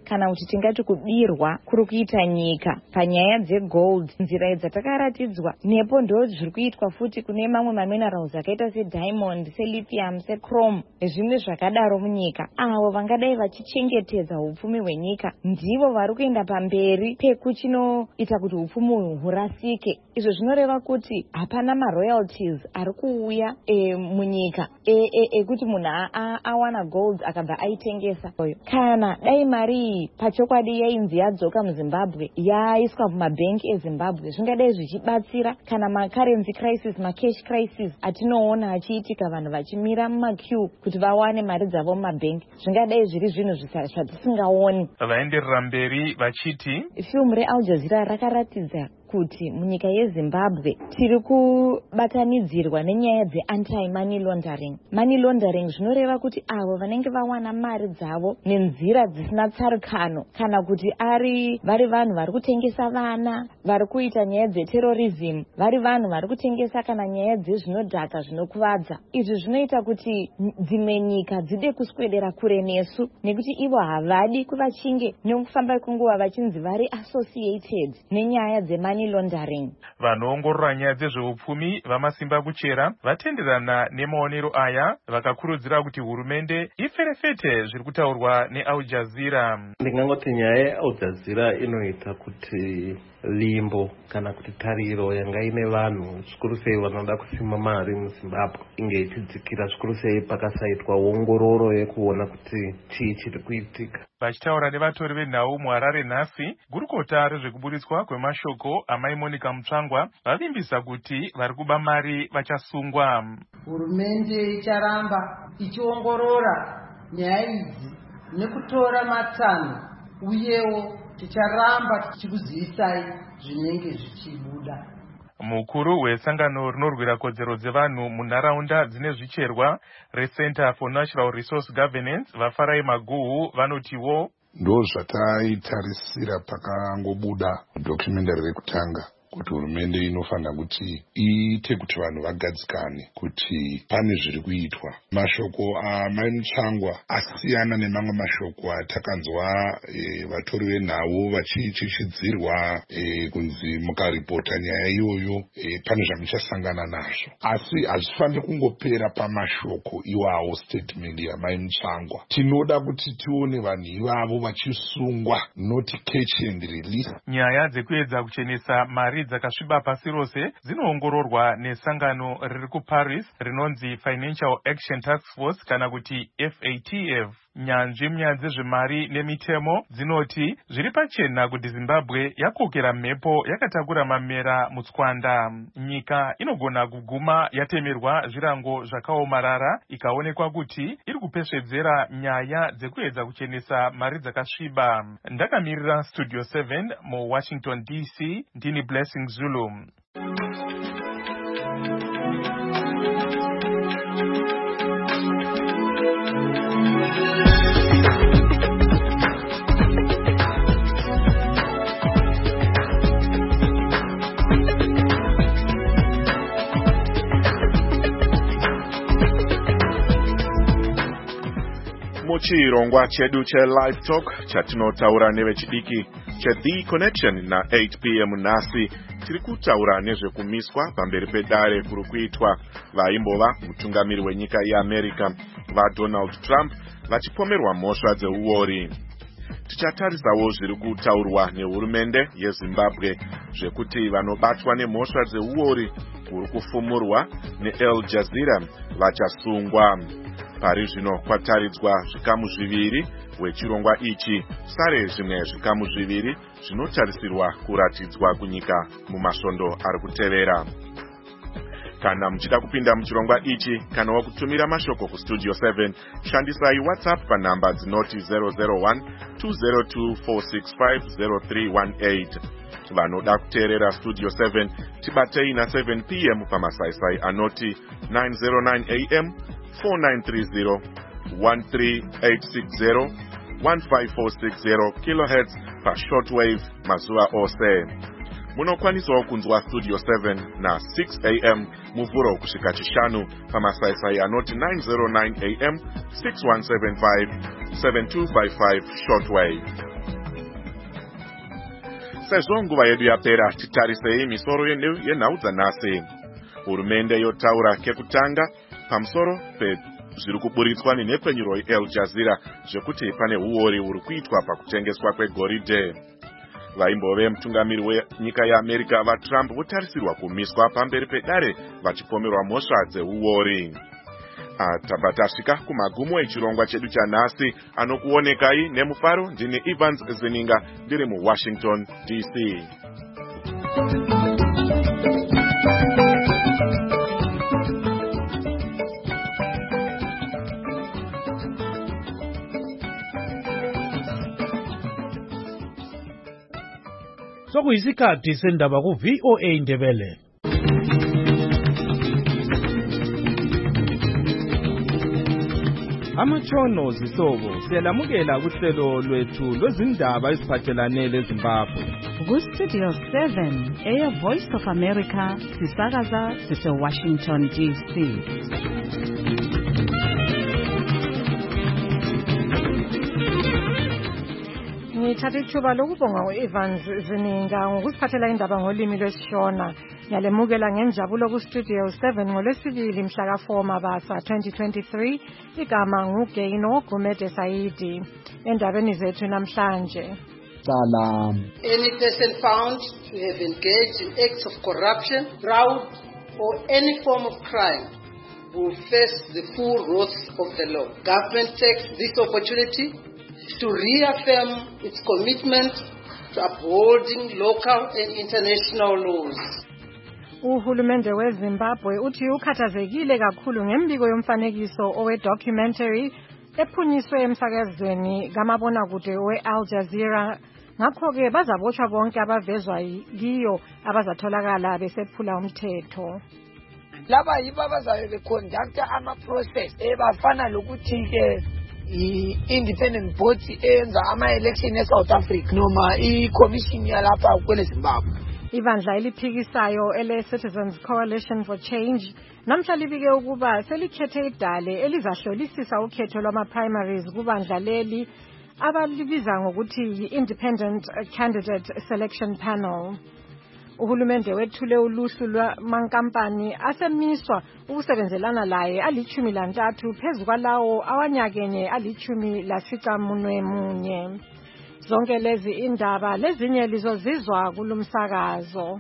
Speaker 5: kana kuti tingati kudirwa kuri kuita nyika panyaya dzegold. Nzira dzatakaratidzwa nepo ndo zviri kuitwa futi kune mamwe maminerals akaita sediamond, selithium, sechrome nezvimwe zvakadaro munyika. Avo vangadai vachichengetedza upfumi hwenyika ndivo vari kuenda pamberi pekuchinoita kuti upfumi hurasike. Izvo zvinoreva kuti hapana maroyalties ari kuuya munyika ekuti munhu awana gold akabva aitengesa. Kana dai mari pachokwadi yainzi yadzoka muZimbabwe yaiswa mumabhengi eZimbabwe, zvingadai zvichibatsira kana macurrency crisis, macash crisis atinoona achiitika, vanhu vachimira mumaqueue kuti vawane mari dzavo mumabhengi, zvingadai zviri zvinhu zvatisingaoni.
Speaker 3: Vaenderera mberi vachiti
Speaker 5: fiumu reAl Jazeera rakaratidza kuti munyika yeZimbabwe tiri kubatanidzirwa nenyaya dzeanti-money laundering. Money laundering zvinoreva kuti avo vanenge vawana mari dzavo nenzira dzisina tsarukano, kana kuti vari vanhu vari kutengesa vana, vari kuita nyaya dzeterrorism, vari vanhu vari kutengesa kana nyaya dzezvinodhaka zvinokuvadza. Izvi zvinoita kuti dzimwe nyika dzide kuswedera kure nesu nekuti ivo havadi kuvachinge nokufamba kwenguva vachinzi vari associated nenyaya dzemani laundering.
Speaker 3: Vanoongorora nyaya dzezveupfumi vamasimba kuchera vatenderana nemaonero aya, vakakurudzira kuti hurumende iferefete zviri kutaurwa neAl Jazeera.
Speaker 8: Ndingangoti nyaya yeAl Jazeera inoita kuti limbo kana kuti tariro yanga ine vanhu zvikuru sei vanoda kusima mari muZimbabwe inge ichidzikira, zvikuru sei pakasaitwa ongororo yekuona kuti chii chiri kuitika.
Speaker 3: Vachitaura nevatori venhau muHarare nhasi, gurukota rezvekuburitswa kwemashoko amai Monica Mutsvangwa vavimbisa kuti vari kuba mari vachasungwa.
Speaker 10: Hurumende icharamba ichiongorora nyaya idzi nekutora matanho, uyewo ticharamba tichikuzivisai zvinenge zvichibuda.
Speaker 3: Mukuru wesangano rinorwira kodzero dzevanhu munharaunda dzine zvicherwa reCenter for Natural Resource Governance Vafarai Maguhu vanotiwo
Speaker 23: ndo zvataitarisira pakangobuda documentary rekutanga kuti hurumende inofanira kuti iite kuti vanhu vagadzikane kuti pane zviri kuitwa. Mashoko amai Mutsvangwa asiyana nemamwe mashoko atakanzwa vatori venhau vachichichidzirwa kunzi mukaripota nyaya iyoyo pane zvamuchasangana nazvo, asi hazvifaniri kungopera pamashoko iwawo statement yamai Mutsvangwa. Tinoda kuti tione vanhu ivavo vachisungwa, not catch and release.
Speaker 3: Nyaya dzekuedza kuchenesa mari dzakasviba pasi rose dzinoongororwa nesangano riri kuParis rinonzi Financial Action Task Force kana kuti FATF. Nyanzvi munyaya dzezvemari nemitemo dzinoti zviri pachena kuti Zimbabwe yakokera mhepo yakatakura mamera mutswanda. Nyika inogona kuguma yatemerwa zvirango zvakaomarara ikaonekwa kuti iri kupesvedzera nyaya dzekuedza kuchenesa mari dzakasviba. Ndakamirira Studio 7 muWashington DC, ndini Blessing Zulu.
Speaker 4: Muchirongwa chedu cheLive Talk chatinotaura nevechidiki cheThe Connection na 8 p.m. nhasi tiri kutaura nezvekumiswa pamberi pedare kuri kuitwa vaimbova mutungamiri wenyika yeAmerica vaDonald Trump vachipomerwa mhosva dzeuori. Tichatarisawo zviri kutaurwa nehurumende yeZimbabwe zvekuti vanobatwa nemhosva dzeuori kuri kufumurwa neAl Jazeera vachasungwa. Pari zvino kwataridzwa zvikamu zviviri wechirongwa ichi, sare zvimwe zvikamu zviviri zvinotarisirwa kuratidzwa kunyika mumasvondo ari kutevera. Kana muchida kupinda muchirongwa ichi kana wakutumira mashoko kuStudio 7, shandisai WhatsApp panhamba dzinoti 001 202 465 0318. Vanoda kuteerera Studio 7 tibatei na 7 p.m. pamasaisai anoti 909 AM 4930 13860 15460 kHz pashortwave mazuva ose. Munokwanisawo kunzwa Studio 7 na 6 AM muvhuro kusvika chishanu pamasaisai anoti 909 AM 6175 7255 shortwave. Sezvo nguva yedu yapera, titarisei misoro yenhau dzanhasi. Hurumende yotaura kekutanga pamusoro zviri kuburitswa nenhepfenyuro yeAl Jazeera zvekuti pane uori huri kuitwa pakutengeswa kwegoridhe. Vaimbove mutungamiri wenyika yeAmerica vaTrump votarisirwa kumiswa pamberi pedare vachipomerwa mhosva dzeuori. Tabva tasvika kumagumo echirongwa chedu chanhasi. Anokuonekai nemufaro ndini Evans Zininga ndiri muWashington DC.
Speaker 7: Sokuyisikhathi sendaba ku-VOA Indebele.
Speaker 9: Amatshono zisobo siyalamukela kuhlelo lwethu lwezindaba eziphathelane leZimbabwe.
Speaker 12: Ku-Studio 7 Air Voice of America sisakaza sise-Washington DC.
Speaker 24: Ngithatha ithuba lokubonga u-Evans Zininga ngokusiphathela indaba ngolimi lwesiShona. Ngiyalemukela ngenjabulo ku-Studio 7 ngolwesibili mhla ka-4 Mabasa 2023. Igama nguGeino Gumede Saidi. Endabeni zethu namhlanje.
Speaker 10: Any person found to have engaged in acts of corruption, fraud, or any form of crime will face the full wrath of the law. Government takes this opportunity to reaffirm its commitment to upholding local and international laws.
Speaker 24: Uhulumende weZimbabwe uthi ukhathazekile kakhulu ngembiko yomfanekiso owe-documentary ephunyiswe emsakazweni kamabonakude we-Al Jazeera. Ngakho-ke bazabotshwa bonke abavezwa kiyo abazatholakala besephula umthetho.
Speaker 25: Laba yibo abazabe beconducta ama-process bafana lokuthi-ke i-independent board eyenza ama-election e-South Africa noma i-commission yalapha kwele Zimbabwe.
Speaker 24: Ibandla eliphikisayo ele-Citizens Coalition for Change namhla libike ukuba selikhethe idale elizahlolisisa ukhetho lwama-primaries kubandla leli abalibiza ngokuthi yi-Independent Candidate Selection Panel. Uhulumende wethule uluhlu lwamankampani asemiswa ukusebenzelana laye ali-13 phezu kwalawo awanyakenye ali-14. Zonke lezi indaba lezinye lizozizwa kulumsakazo.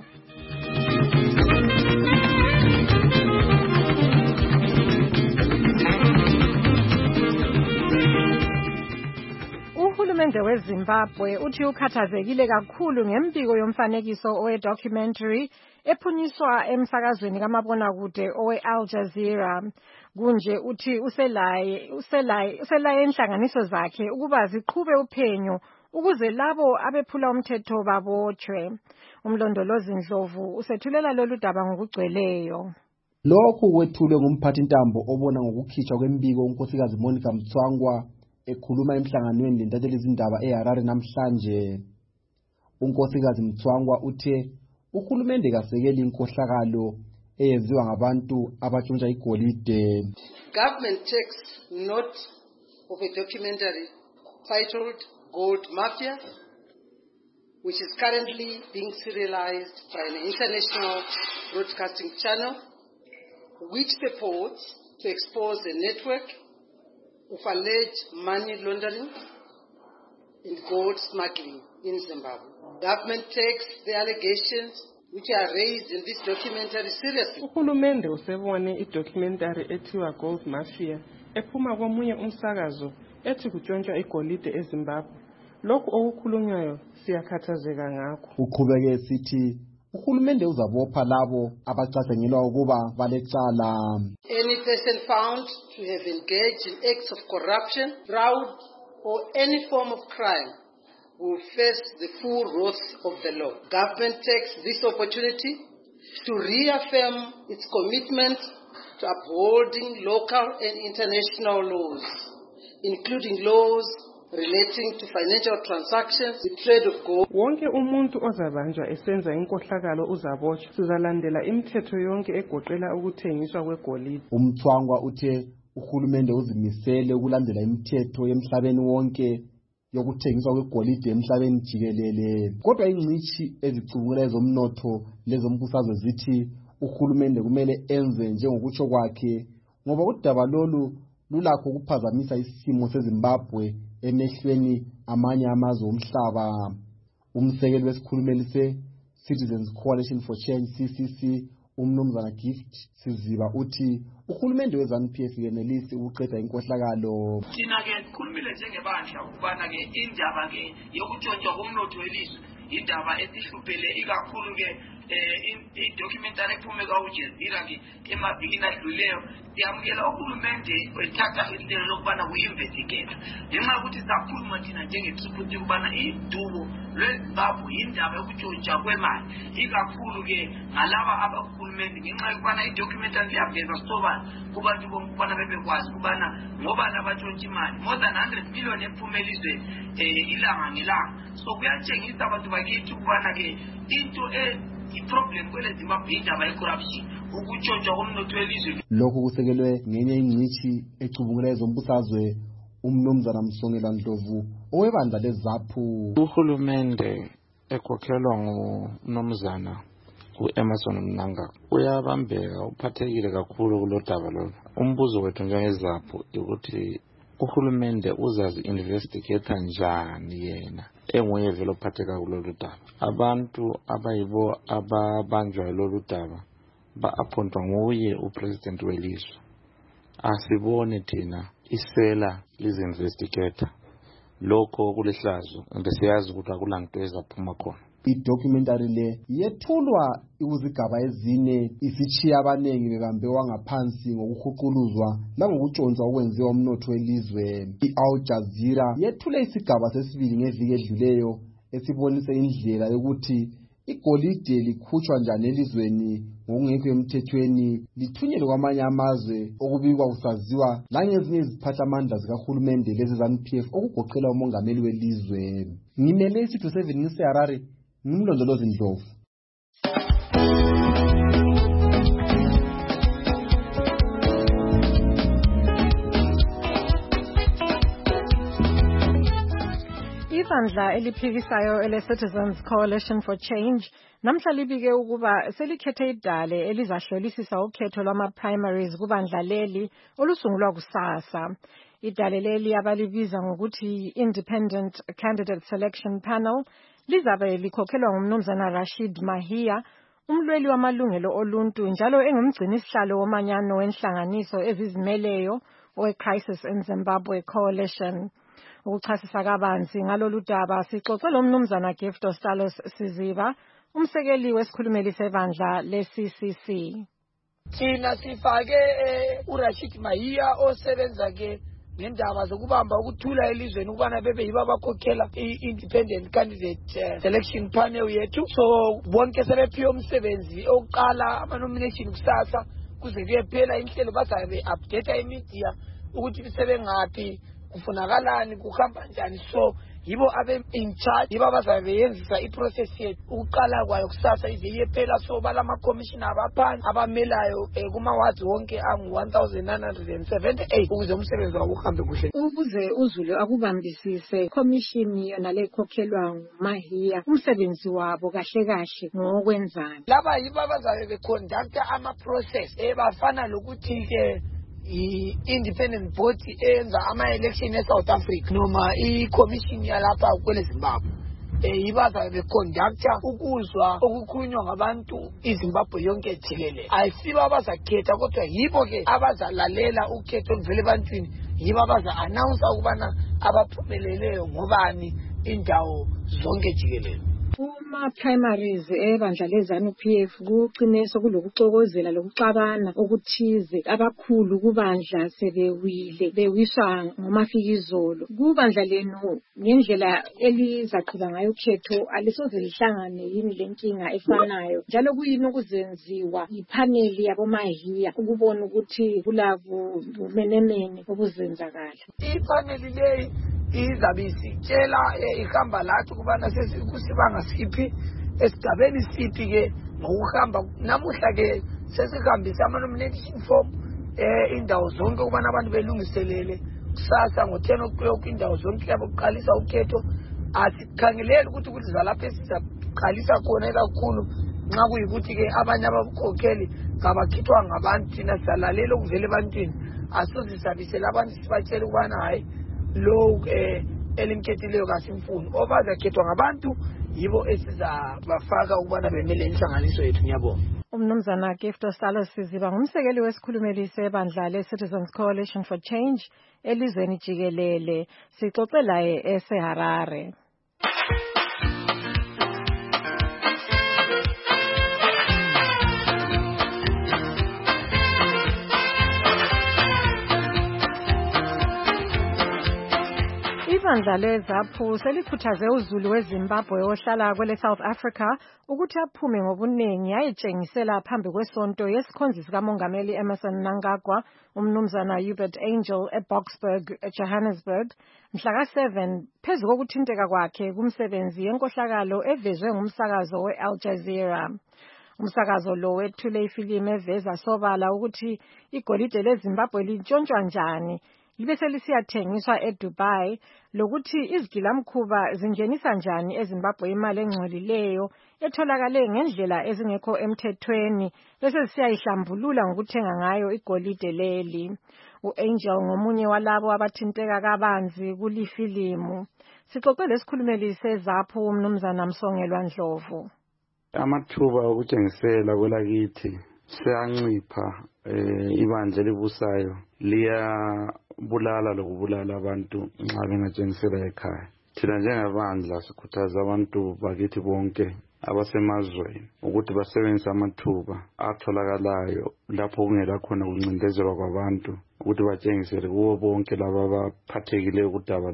Speaker 24: Uhulumende weZimbabwe uthi ukhathazekile kakhulu ngembiko yomfanekiso owe-documentary ephunyiswa emsakazweni kamabonakude owe-Al Jazeera. Kunje uthi uselaye inhlanganiso zakhe ukuba ziqhube uphenyo ukuze labo abephula umthetho babotshwe. Umlondolozi Ndlovu usethulela lolu daba ngokugcweleyo.
Speaker 26: Lokhu kwethulwe ngumphathintambo obona ngokukhishwa kwembiko unkosikazi Monica Mtswangwa ekhuluma emhlanganweni lentatheli izindaba eHarare namhlanje. Unkosikazi Mtswangwa uthe uhulumende kasekeli inkohlakalo eyenziwa ngabantu abatshontsha igolide.
Speaker 10: Government takes note of a documentary titled Gold Mafia, which is currently being serialized by an international broadcasting channel, which purports to expose a network of alleged money laundering and gold smuggling in Zimbabwe. Government takes the allegations which are raised in this documentary seriously.
Speaker 27: Uhulumende usebone idocumentary ethiwa Gold Mafia ephuma komunye umsakazo ethi kutshontshwa igolide eZimbabwe. Lokhu okukhulunywayo siyakhathazeka ngakho.
Speaker 26: Uqhubeke sithi uhulumende uzabopha labo abacacengelwa ukuba balecala.
Speaker 10: Any person found to have engaged in acts of corruption, fraud, or any form of crime will face the full wrath of the law. Government takes this opportunity to reaffirm its commitment to upholding local and international laws, including laws relating to financial transactions, the trade of gold.
Speaker 27: Wonke umuntu ozabanjwa esenza inkohlakalo uzabotshwa. Sizalandela imithetho yonke egoqela ukuthengiswa kwegolide.
Speaker 26: Umthwangwa uthe uhulumende uzimisele ukulandela imithetho yemhlabeni wonke yokuthengiswa kwegolide emhlabeni jikelele. Kodwa ingcitshi ezicubungula ezomnotho lezombusazwe zithi uhulumende kumele enze njengokutsho kwakhe ngoba udaba lolu lulakho ukuphazamisa isimo seZimbabwe emehlweni amanye amazwe omhlaba. Umsekeli wesikhulumeli se-Citizens Coalition for Change CCC umnumzana Gift Siziba uthi uhulumende we-ZANU-PF yenelisi ukuqeda inkohlakalo.
Speaker 25: Thina-ke sikhulumile njengebandla ukubana-ke indaba-ke yokutshontshwa komnotho welizwe indaba esihluphele ikakhulu-ke i-documentary ephume kwa-Aljazeera-ke emavikini adluleyo. Siyamukela uhulumende wethatha ihlelo lokubana kuyi-investigate ngenxa yokuthi sakhuluma thina njenge-triple ukubana idubo lweZimbabwe yindaba yokutshontsha kwemali ikakhulu-ke ngalaba abahulumende ngenxa yokubana i-documentary liyaveza sobala kubantu bonke ukubana bebekwazi ukubana ngobani abatshontsha imali more than 100 million ephume elizweni ilanga ngelanga. So kuyatshengisa abantu bakithi ukubana-ke into i-problem kwele Zimbabwe indaba ye-corruption ukutshontsha komnotho welizwe.
Speaker 26: Lokhu kusekelwe ngenye ingcitshi ecubungula ezombusazwe umnumzana Msongela Ndlovu owebandla leZAPU.
Speaker 2: Uhulumende ekhokhelwa ngumnumzana u-Emerson Mnangagwa uyabambeka uphathekile kakhulu kulo daba lolu. Umbuzo wethu njengeZAPU ukuthi uhulumende uzazi-investigate njani yena enguye vele ophatheka kulolu daba. Abantu abayibo ababanjwa lolu daba ba-appointwa nguye upresident welizwe. Asibone thina isela lizi-investigator lokho kulihlazo ngesiyazi ukuthi akulanto ezaphuma khona.
Speaker 26: I-documentary le yethulwa ikuzigaba ezine isitshiya abanengi bebambe wangaphansi ngokuhuquluzwa langokutshontshwa okwenziwa umnotho welizwe. I-Aljazeera yethule isigaba sesibili ngeviki edluleyo esibonise indlela yokuthi igolide likhutshwa njani elizweni ngokungekho emthethweni lithunyelwe kwamanye amazwe okubikwa kusaziwa langezinye iziphathamandla zikahulumende lezi ZANU-PF okugoqela umongameli welizwe. Ngimele isitho 7 ngiseHarare ngimlondolozi Ndlovu.
Speaker 24: Ibandla eliphikisayo ele-Citizens Coalition for Change namhla libike ukuba selikhethe idale elizahlolisisa ukhetho lwama-primaries kubandla leli olusungulwa kusasa. Idale leli abalibiza ngokuthi Independent Candidate Selection Panel lizabe likhokhelwa ngumnumzana Rashid Mahia, umlweli wamalungelo oluntu njalo engumgcinisihlalo womanyano wenhlanganiso ezizimeleyo we-Crisis in Zimbabwe Coalition. Ukuchasisa kabanzi ngalolu daba sixoxe lo mnumzana Gift Siziba, umsekeli wesikhulumeli sebandla le-CCC.
Speaker 25: Thina sifake uRashid Mahia osebenza-ke ngendaba zokubamba ukuthula elizweni ukubana bebe yibo abakhokhela i-Independent Candidate Selection Panel yethu. So bonke sebephiwe umsebenzi oqala ama-nomination kusasa kuze kuyephela inhlelo bazabe update imedia ukuthi sebengaphi kufunakalani kuhamba njani. So yibo abe in charge, yibo abazabe beyenzisa iprocess yethu ukuqala kwayo kusasa ize iyephela. So balama commissioner abaphansi abamelayo kuma-wards wonke angu-1978 ukuze umsebenzi wabo uhambe kuhle.
Speaker 24: Ukuze uzulu akubambisise commission yona le khokhelwa nguMahia, umsebenzi wabo kahle kahle ngokwenzani.
Speaker 25: Laba yibo abazabe beconducta ama-process bafana lokuthi-ke i-independent body enza ama-election e-South Africa noma i-commission yalapha kwele Zimbabwe ibazabe beconducta ukuzwa okukhulunywa ngabantu iZimbabwe yonke jikelele. Ayisibo abazakhetha kodwa yibo-ke abazalalela ukhetho oluvela ebantwini, yibo abaza-announce ukubana abaphumeleleyo ngobani indawo zonke jikelele.
Speaker 24: Kuma-primaries ebandla le-ZANU-PF kuqinisa kulokuxokozela lokuxabana okuthize abakhulu kubandla bewiswa ngomafikizolo. Kubandla lenu ngendlela elizaqhuba ngayo ukhetho alisoze lihlangane yini lenkinga efanayo, njalo kuyini okuzenziwa yiphaneli yaboMahia ukubona ukuthi kulabo bumenemene obuzenzakala?
Speaker 25: Iphaneli leyi izabe isitshela ihamba lathi ukubana sekusibanga siphi esigabeni siphi-ke ngokuhamba. Namuhla-ke sesihambise ama-nomination form indawo zonke ukubana abantu belungiselele kusasa ngo-10 o'clock indawo zonke yabo kuqalisa ukhetho. Asikhangeleli ukuthi zalapha esizaqalisa khona kakhulu nxa kuyikuthi-ke abanye ababukhokheli ngabakhithwa ngabantu, thina siyalalela okuvela ebantwini. Asozisabisela abantu sibatshele ukubana hayi lo elimkhethileyo kasimfuni. Obazakhethwa ngabantu yibo esizabafaka ukubana bemele inhlanganiso yethu. Ngiyabonga.
Speaker 24: Umnumzana Gift Salo Siziba ngumsekeli wesikhulumeli sebandla le-Citizens Coalition for Change elizweni jikelele. Sixoxe laye eseHarare. Ibandla leZAPU selikhuthaze uZulu weZimbabwe ohlala kwele South Africa ukuthi aphume ngobuningi ayetshengisela phambi kwesonto yesikhonzi kaMongameli Emmerson Mnangagwa umnumzana Hubert Angel eBoksburg eJohannesburg mhla ka-7 phezu kokuthinteka kwakhe kumsebenzi yenkohlakalo evezwe ngumsakazo we-Al Jazeera. Umsakazo lo wethule ifilimu eveza sobala ukuthi igolide leZimbabwe lintshontshwa njani libe selisiyathengiswa eDubai, lokuthi izigilamkhuba zingenisa njani eZimbabwe imali engcolileyo etholakale ngendlela ezingekho emthethweni bese siyayihlambulula ngokuthenga ngayo igolide leli. U-Angel ngomunye walabo abathinteka kabanzi kulifilimu. Sixoxe lesikhulumeli seZAPU umnumzana Msongelwa Ndlovu.
Speaker 2: Amathuba okutshengisela kwelakithi seyancipha, ibandla elibusayo liyabulala lokubulala abantu nxa bengatshengisela ekhaya. Thina njengebandla sikhuthaza abantu bakithi bonke abasemazweni ukuthi basebenzise amathuba atholakalayo lapho kungela khona kuncindezelwa kwabantu, ukuthi batshengisele kubo bonke laba abaphathekileyo kudaba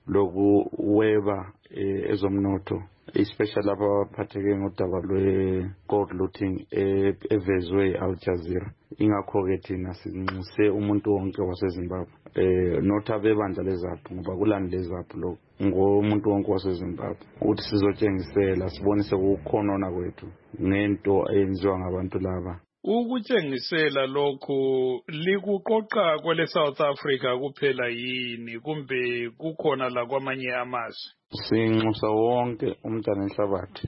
Speaker 2: lokuweba ezomnotho, especially laba abaphatheke ngodaba lwe-gold looting evezwe Al Jazeera. Ingakho-ke thina sinxuse umuntu wonke waseZimbabwe, not abebandla leZAPU ngoba kulani leZAPU lokho, ngomuntu wonke waseZimbabwe ukuthi sizotshengisela sibonise ukukhonona kwethu ngento eyenziwa ngabantu laba.
Speaker 6: Ukutshengisela lokhu likuqoqa kwele South Africa kuphela yini kumbe kukhona la kwamanye amazwe?
Speaker 2: Sinxusa wonke umntana enhlabathi,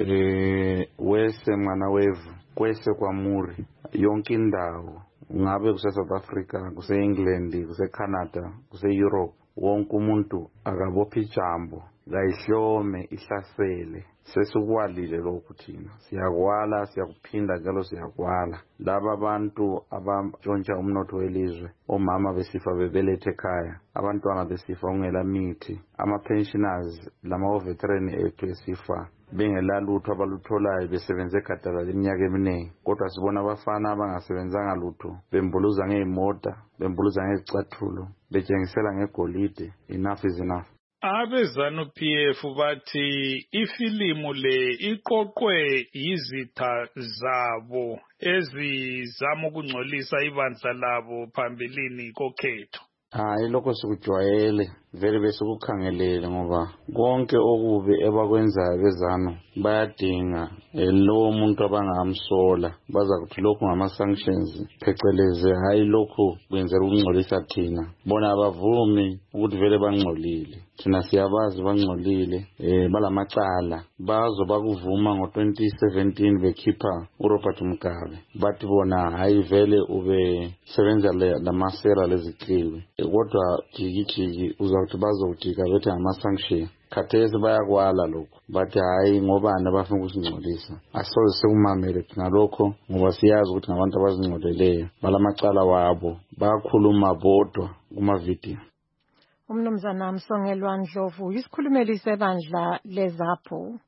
Speaker 2: wese mwana wevu, kwese kwaMuri, yonke indawo, ngabe kuse-South Africa, kuse-England, kuse-Canada, kuse-Europe, wonke umuntu akabophe ijambo, kayihlome, ihlasele. Sesikwalile lokhu thina, siyakwala, siyakuphinda njalo siyakwala. Laba abantu abantshontsha umnotho welizwe, omama besifa bebelethe ekhaya, abantwana besifa ungela mithi, ama-pensioners lama-veteran ethu esifa bengela lutho abalutholayo besebenze gadalala iminyaka eminingi. Kodwa sibona abafana abangasebenzanga lutho bembuluza ngey'mota, bembuluza ngezicathulo, betshengisela ngegolide. Enough is enough.
Speaker 6: Abezanu-PF bathi ifilimu le iqoqwe yizitha zabo ezizama ukungcolisa ibandla labo phambilini kokhetho.
Speaker 2: Hayi, lokho sikujwayele vele besikukhangelele ngoba konke okubi ebakwenzayo bezanu bayadinga lowo muntu abangamsola, baza kuthi lokhu ngama-sanctions phecelezi, hayi lokhu kwenzela ukungcolisa thina. Bona abavumi ukuthi vele bangcolile, thina siyabazi bangcolile, balamacala bazo bakuvuma ngo-2017 bekhipha uRobert Mugabe, bathi bona hayi vele ube sebenza lamasera lezikliwe, kodwa jikijiki uzawuthi bazowujika bethe ngama-sanction. Khathesi bayakwala lokho, bathi hayi ngobani abafuna ukusingcolisa. Asoze sekumamele thina lokho ngoba siyazi ukuthi ngabantu abazingcoleleyo, balamacala wabo, bayakhuluma bodwa kumavidiyo.
Speaker 24: Umnumzana Msongelwa Ndlovu yisikhulumeli sebandla leZAPU.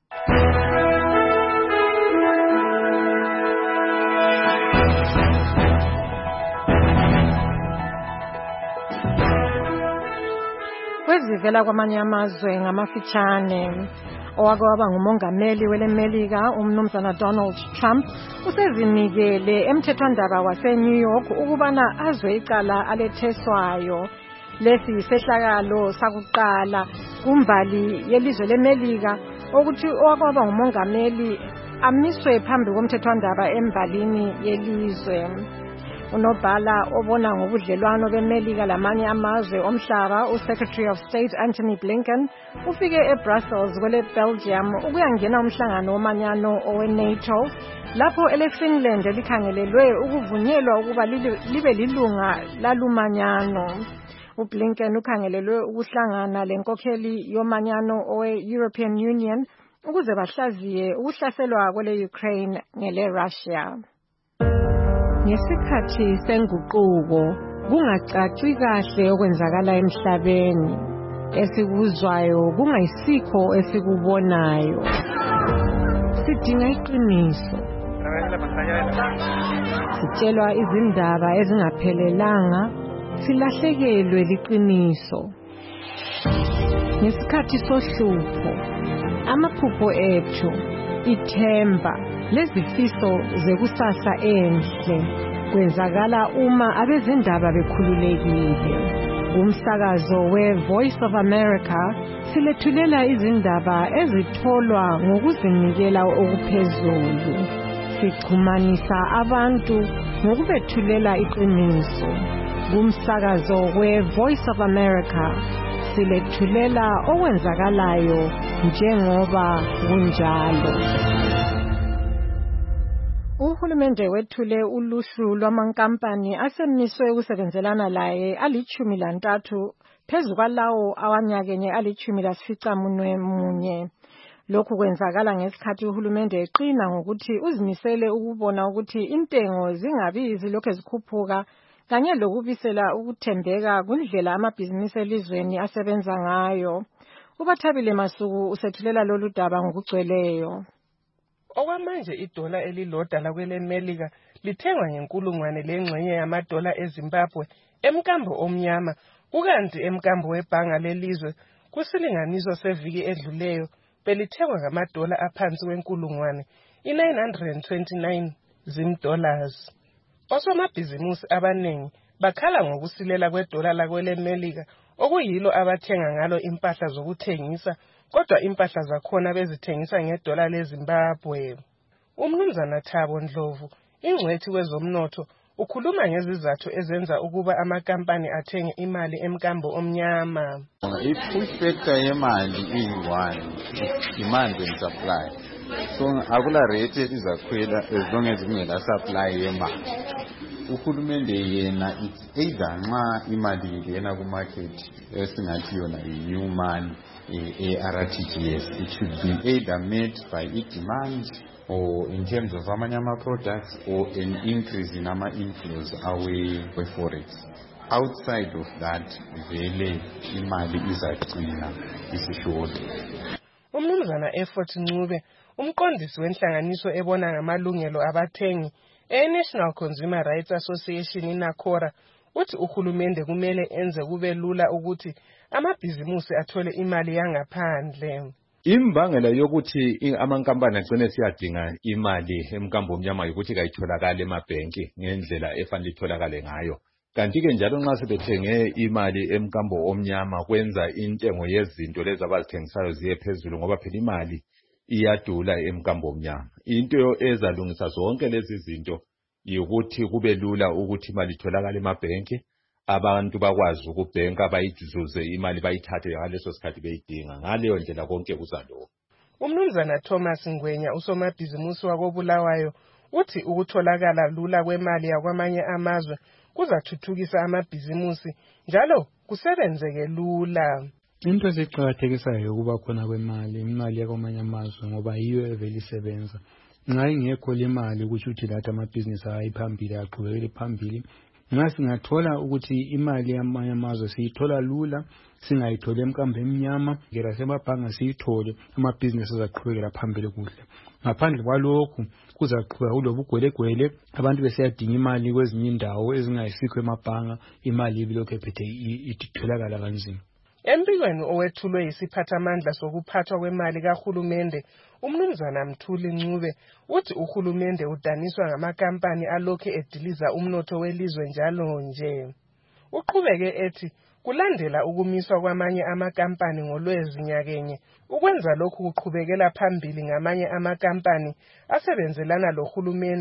Speaker 24: Kwezivela kwamanye amazwe ngamafitshane, owake waba ngumongameli weleMelika umnumzana Donald Trump usezinikele emthethwandaba wase-New York ukubana azwe icala aletheswayo. Lesi yisehlakalo sakuqala kumbali yelizwe leMelika ukuthi owake waba ngumongameli amiswe phambi komthethwandaba embalini yelizwe. Unobhala obona ngobudlelwano beMelika lamanye amazwe omhlaba uSecretary of State Antony Blinken ufike eBrussels kwele Belgium ukuyangena umhlangano womanyano owe-NATO lapho ele-Finland likhangelelwe ukuvunyelwa ukuba libe lilunga lalumanyano. uBlinken ukhangelelwe ukuhlangana lenkokheli yomanyano owe-European Union ukuze bahlaziye ukuhlaselwa kwele-Ukraine ngele-Russia. Ngesikhathi senguquko kungacaci kahle okwenzakala emhlabeni, esikuzwayo kungayisikho esikubonayo. Sidinga iqiniso. Sitshelwa izindaba ezingaphelelanga, silahlekelwe liqiniso. Ngesikhathi sohlupho, amaphupho ethu, ithemba lezifiso zekusasa enhle kwenzakala uma abezindaba bekhululekile. Umsakazo we-Voice of America silethulela izindaba ezitholwa ngokuzinikela okuphezulu. Sichumanisa abantu ngokubethulela iqiniso. Kumsakazo we-Voice of America silethulela okwenzakalayo njengoba kunjalo. Uhulumende wethule uluhlu lwamankampani asemiswe ukusebenzelana laye ali-13 phezu kwalawo awanyakenye ali-14. Lokhu kwenzakala ngesikhathi uhulumende eqina ngokuthi uzimisele ukubona ukuthi intengo zingabi zilokhu zikhuphuka kanye lokubisela ukuthembeka kwindlela amabhizinisi elizweni asebenza ngayo. uBathabile Masuku usethulela lolu daba ngokugcweleyo.
Speaker 27: Okwamanje idola elilodwa lakweleMelika lithengwa ngenkulungwane lengxenye yamadola eZimbabwe emkambo omnyama, kukanti emkambo webhanga lelizwe kusilinganiso seviki edluleyo belithengwa ngamadola aphansi kwenkulungwane i-929 zimdollars. Osomabhizimusi abanengi bakhala ngokusilela kwedola lakweleMelika okuyilo abathenga ngalo impahla zokuthengisa, kodwa impahla zakhona bezithengisa ngedola leZimbabwe. Umnumzana Thabo Ndlovu, ingcwethi kwezomnotho, ukhuluma ngezizathu ezenza ukuba amakampani athenge imali emkambo omnyama.
Speaker 2: Ifactor yemali iyi-1, demand and supply. So akula rate izakhwela as long as kungela supply yemali. Uhulumende yena it's either nxa imali ingena kumarket esingathi yona i-new money, RTGS, it should be either met by demand or in terms of amanyama products or an increase in ama inflows away forex. Outside of that, vele imali izagcina isishort.
Speaker 27: Umnumzana Effort Ncube, umqondisi wenhlanganiso ebona ngamalungelo abathengi National Consumer Rights Association iNACORA, uthi uhulumende kumele enze kube lula ukuthi amabhizimusi athole imali yangaphandle.
Speaker 11: Imbangela yokuthi amankampani agcine siyadinga imali emkambo omnyama ukuthi kayitholakala emabhenki ngendlela efanele itholakale ngayo. Kanti ke njalo nxa sebethenge imali emkambo omnyama kwenza intengo yezinto lezi abazithengisayo ziye phezulu ngoba phela imali iyadula emkambo omnyama. Into ezalungisa zonke lezi zinto ukuthi kube lula ukuthi imali itholakala emabhenki, abantu bakwazi ukubhenka bayizuze imali bayithathe ngaleso sikhathi beyidinga. Ngaleyo ndlela konke kuzalokho.
Speaker 27: Umnumzana Thomas Ngwenya, usomabhizimusi wakobulawayo, uthi ukutholakala lula kwemali yakwamanye amazwe kuzathuthukisa amabhizimusi njalo kusebenzeke lula.
Speaker 13: Into eziqhakathekisayo ukuba khona kwemali, imali yakwamanye amazwe ngoba yiyo evele isebenza. Nxa ingekho le mali ukuthi uthi lathi amabhizinisi ayiphambili aqhubekele phambili. Nxa singathola ukuthi imali yamanye amazwe siyithola lula, singayitholi emkambo emnyama, ngela semabhanga siyithole, amabhizinisi azaqhubekela phambili kuhle. Ngaphandle kwalokhu kuzaqhubeka kulobugwelegwele, abantu besiyadinga imali kwezinye indawo ezingayisikho emabhanga, imali ibilokhu ephethe itholakala kanzima.
Speaker 27: Empikweni owethulwe yisiphathamandla sokuphathwa kwemali kahulumende, umnumzana Mthuli Ncube uthi uhulumende udaniswa ngamakampani alokhu ediliza umnotho welizwe njalo nje. Uqhubeke ethi kulandela ukumiswa kwamanye amakampani ngolwezi nyakenye, ukwenza lokhu kuqhubekela phambili ngamanye amakampani asebenzelana lohulumende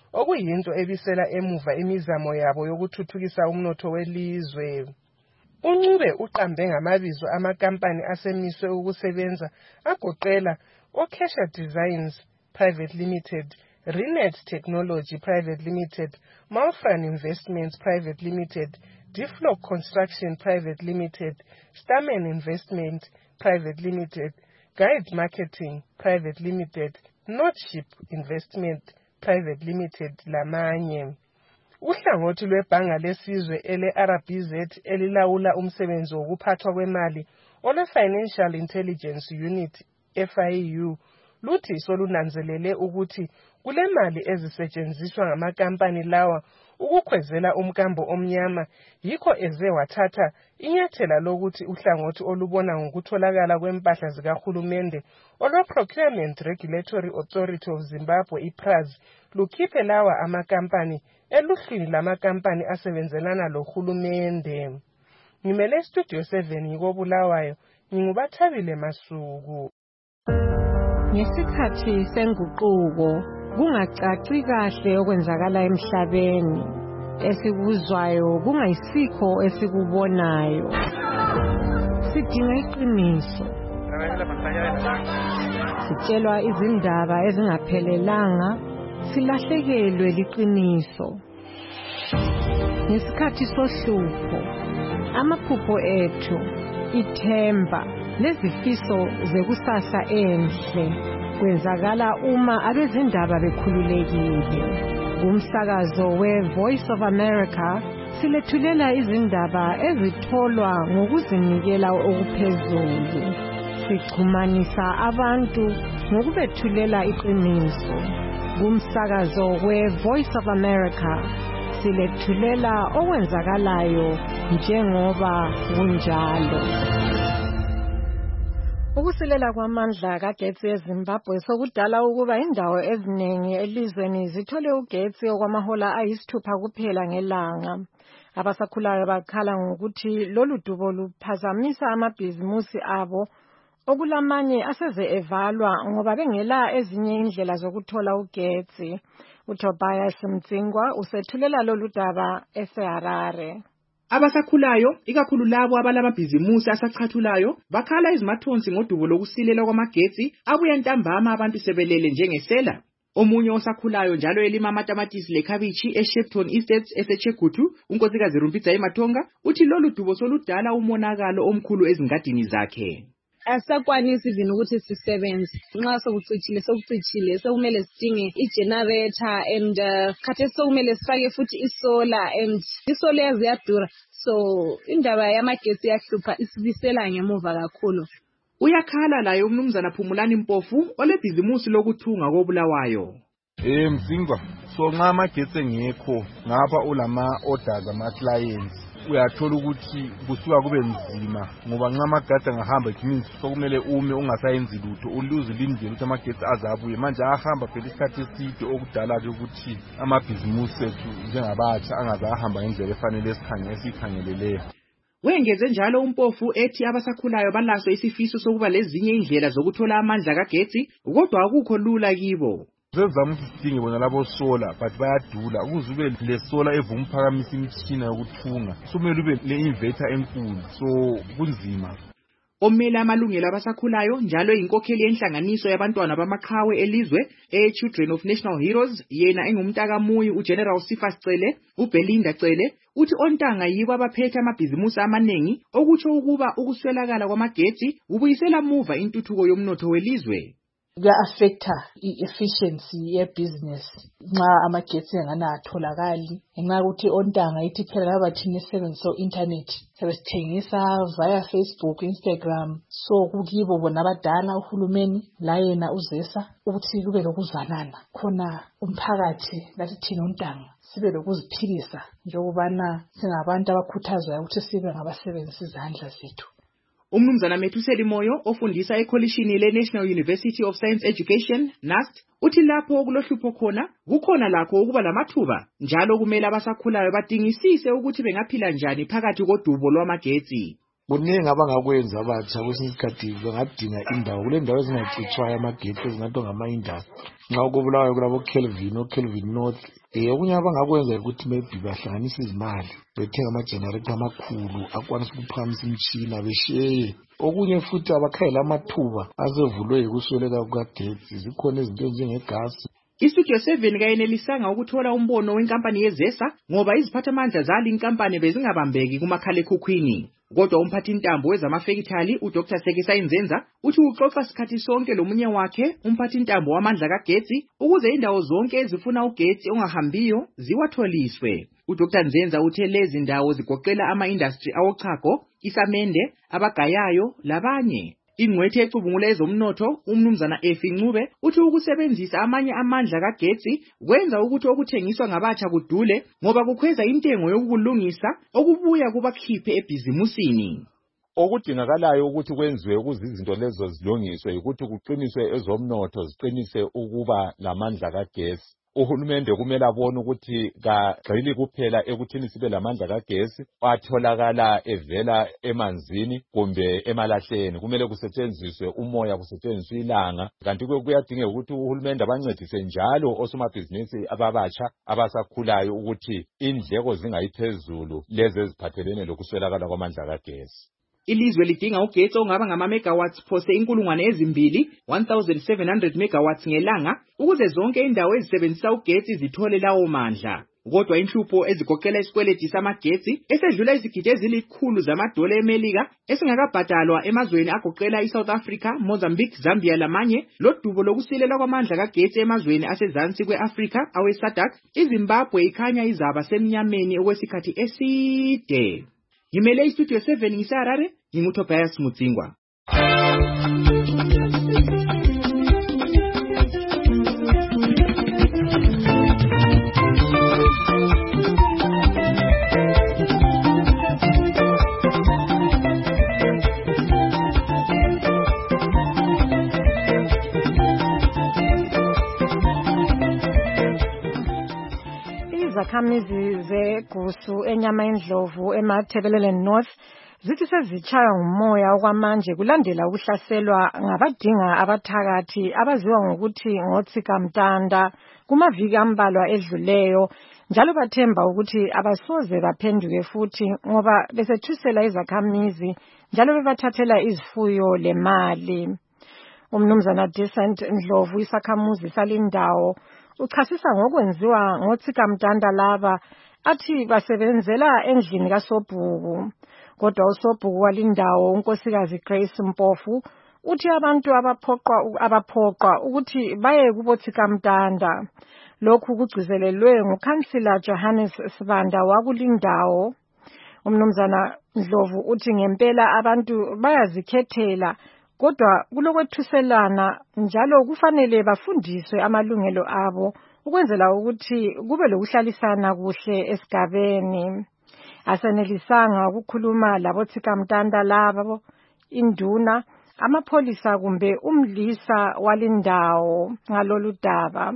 Speaker 27: okuyinto ebisela emuva imizamo yabo yokuthuthukisa umnotho welizwe. UNcube uqambe ngamabizo amakampani asemiswe ukusebenza agoqela Okesha Designs Private Limited, Renet Technology Private Limited, Malfran Investments Private Limited, Diflock Construction Private Limited, Stamen Investment Private Limited, Guide Marketing Private Limited, Noteship Investment Private Limited lamanye. Uhlangothi lwebhanga lesizwe ele-RBZ elilawula umsebenzi wokuphathwa kwemali ole-Financial Intelligence Unit FIU luthi solunanzelele ukuthi kule mali ezisetshenziswa ngamakampani lawa ukukhwezela umkambo omnyama, yikho eze wathatha inyathela lokuthi uhlangothi olubona ngokutholakala kwempahla zikahulumende olwe-Procurement Regulatory Authority of Zimbabwe IPRAZ lukhiphe lawa amakampani eluhlwini lamakampani asebenzelana lohulumende. Ngimele Studio 7 ngikobulawayo, ngingubathabile Masuku.
Speaker 24: Ngesikhathi senguquko kungacaci kahle okwenzakala emhlabeni, esikuzwayo kungayisikho esikubonayo. Sidinga iqiniso. Sitshelwa izindaba ezingaphelelanga, silahlekelwe liqiniso. Ngesikhathi sohlupho, amaphupho ethu, ithemba nezifiso zekusasa enhle kwenzakala uma abezindaba bekhululekile. Kumsakazo we-Voice of America silethulela izindaba ezitholwa ngokuzinikela okuphezulu. Sixhumanisa abantu ngokubethulela iqiniso. Kumsakazo we-Voice of America silethulela okwenzakalayo njengoba kunjalo. Ukusilela kwamandla kagetsi eZimbabwe sokudala ukuba indawo eziningi elizweni zithole ugetsi okwamahola ayisithupha kuphela ngelanga. Abasakhulayo bakhala ngokuthi lolu dubo luphazamisa amabhizimusi abo, okulamanye aseze evalwa ngoba bengela ezinye indlela zokuthola ugetsi. uTobias Mtsingwa usethulela lolu daba eseHarare.
Speaker 16: Abasakhulayo, ikakhulu labo abalamabhizimusi asachathulayo, bakhala izimathonsi ngodubo lokusilela kwamagetsi abuya ntambama abantu sebelele njengesela. Omunye osakhulayo njalo elima amatamatisi lekhabichi eShepton Estates eseChegutu, unkosikazi Rumpitsa Matonga, uthi lolu dubo soludala umonakalo omkhulu ezingadini zakhe.
Speaker 14: Asakwanisi izini ukuthi sisebenze nxa sokucitshile sokumele sidinge igenerator and khathesi sokumele sifake futhi isolar and isolar ziyadura, so indaba yamagetsi yahlupha isibisela ngemuva kakhulu.
Speaker 16: Uyakhala laye umnumzana Phumulani Mpofu olebhizimusi lokuthunga koBulawayo.
Speaker 17: Mzingwa, so nxa amagetsi engekho ngapha ulama orders ama clients uyathola ukuthi kusuka kube nzima ngoba nxa amagadi angahamba means sokumele ume ungasayenzi lutho uluze lindele ukuthi amagetsi azabuye. Manje ahamba phela isikhathi eside okudala ke ukuthi amabhizimusi ethu njengabatsha angazahamba ngendlela efanele esikhangeleleyo.
Speaker 16: Wengeze njalo uMpofu ethi abasakhulayo balaso isifiso sokuba lezinye indlela zokuthola amandla kagetsi, kodwa akukho lula kibo.
Speaker 17: Sezama sidinge bona labo solar but bayadula ukuze ube le solar evuma uphakamisa imishina yokuthunga kumele ube le inverter enkulu, so kunzima.
Speaker 16: Omela amalungelo abasakhulayo njalo inkokheli yenhlanganiso yabantwana bamaqhawe elizwe Children of National Heroes, yena engumntaka Muyi uGeneral Sifas Cele, uBelinda Cele, uthi ontanga yibo abaphethe amabhizimusi amaningi, okutsho ukuba ukuswelakala kwamagetsi ubuyisela muva intuthuko yomnotho welizwe.
Speaker 18: Kuya-affecta i-efficiency ye-business nxa amagetsi enganatholakali ngenxa yokuthi ontanga ithi phela laba thina esebenzisa i-internet sebesithengisa via Facebook, Instagram, so kukibo bona abadala uhulumeni la yena uzesa ukuthi kube lokuzwanana khona umphakathi lathi thina ontanga sibe lokuziphilisa njengobana singabantu abakhuthazwayo ukuthi sibe ngabasebenzisa izandla zethu.
Speaker 16: Umnumzana Methuseli Moyo ofundisa ekholishini le-National University of Science Education, NUST, uthi lapho okulohlupho khona, kukhona lakho ukuba lamathuba, njalo kumele abasakhulayo badingisise ukuthi bengaphila njani phakathi kodubo lwamagetsi.
Speaker 1: kuningi abangakwenza abatsha kwesinye isikhathi bangadinga indawo kule ndawo ezingacitshwayo amagethi ezingathi ngama-industry nxa ukubulawayo kulabo Kelvin North okunye abangakwenza ukuthi maybe bahlanganisa izimali bethenga ama-generator amakhulu akwanisa ukuphakamisa imitshina besheye. Okunye futhi abakhayela amathuba asevulwe yikusweleka kukagesi, zikhona izinto ezinjengegasi.
Speaker 16: Istudio 7 kayenelisanga ukuthola umbono wenkampani yeZESA ngoba iziphathamandla zali inkampani bezingabambeki kumakhalekhukhwini. Kodwa umphathintambo wezamafekithali uDr Sekisa Nzenza uthi uxoxa sikhathi sonke lomunye wakhe umphathintambo wamandla kagetsi ukuze indawo zonke ezifuna ugetsi ongahambiyo ziwatholiswe. uDr Nzenza uthe lezi ndawo zigoqela ama-industry awochago, isamende, abagayayo labanye. Ingcwethe ecubungula ezomnotho umnumzana Efi Ncube uthi ukusebenzisa amanye amandla kagetsi kwenza ukuthi okuthengiswa ngabatsha kudule ngoba kukhweza intengo yokulungisa okubuya kubakhiphe ebhizimusini.
Speaker 11: Okudingakalayo ukuthi kwenziwe ukuze izinto lezo zilungiswe ukuthi kuqiniswe ezomnotho ziqinise ukuba lamandla kagesi. Uhulumende kumele abone ukuthi kagxili kuphela ekuthini sibe lamandla kagesi atholakala evela emanzini kumbe emalahleni. Kumele kusetshenziswe umoya, kusetshenziswe ilanga. Kanti kuyadingeka ukuthi uhulumende abancedise njalo osomabhizinisi ababatsha abasakhulayo ukuthi indleko zingayiphezulu lezi eziphathelene lokuswelakala kwamandla kagesi.
Speaker 16: Ilizwe lidinga ugetsi ongaba ngama-megawatts phose 1700 megawatts ngelanga ukuze zonke indawo ezisebenzisa ugetsi zithole lawo mandla. Kodwa inhlupho ezigoqela isikweleti samagetsi esedlula izigidi ezilikhulu zamadola eMelika esingakabhadalwa emazweni agoqela iSouth Africa, Mozambique, Zambia lamanye, lodubo lokusilela kwamandla kagetsi emazweni asezansi kwe-Afrika awe-SADC, iZimbabwe ikhanya izaba semnyameni okwesikhathi eside. Ngimele istudio 7 ngiseHarare, nginguTobias Mutsingwa.
Speaker 24: Izakhamizi zeGusu eNyamendlovu eMatabeleland North zithi sezitshaywa ngumoya okwamanje kulandela ukuhlaselwa ngabadinga abathakathi abaziwa ngokuthi ngotsikamtanda kumaviki ambalwa edluleyo, njalo bathemba ukuthi abasoze baphenduke futhi ngoba besethusela izakhamizi njalo bebathathela izifuyo lemali. Umnumzana Decent Ndlovu, isakhamuzi salindawo, uchasisa ngokwenziwa ngotsikamtanda laba, athi basebenzela endlini kaSobhuku. Kodwa uSobhuku walindawo unkosikazi Grace Mpofu uthi abantu abaphoqwa ukuthi baye kubotsikamtanda. Lokhu kugcizelelwe ngukhansila Johannes Sibanda wakulindawo. Umnumzana Ndlovu uthi ngempela abantu bayazikhethela, kodwa kulokwethuselana njalo kufanele bafundiswe amalungelo abo ukwenzela ukuthi kube lokuhlalisana kuhle esigabeni. Asenelisanga ukukhuluma labotsikamtanda labo, induna, amapholisa kumbe umlisa walindawo ngalolu daba.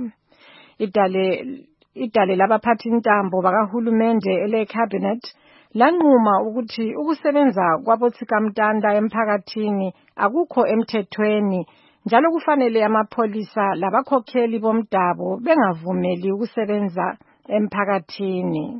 Speaker 24: Idale labaphathintambo bakahulumende ele-cabinet lanquma ukuthi ukusebenza kwabotsikamtanda emphakathini akukho emthethweni, njalo kufanele amapholisa labakhokheli bomdabu bengavumeli ukusebenza emphakathini.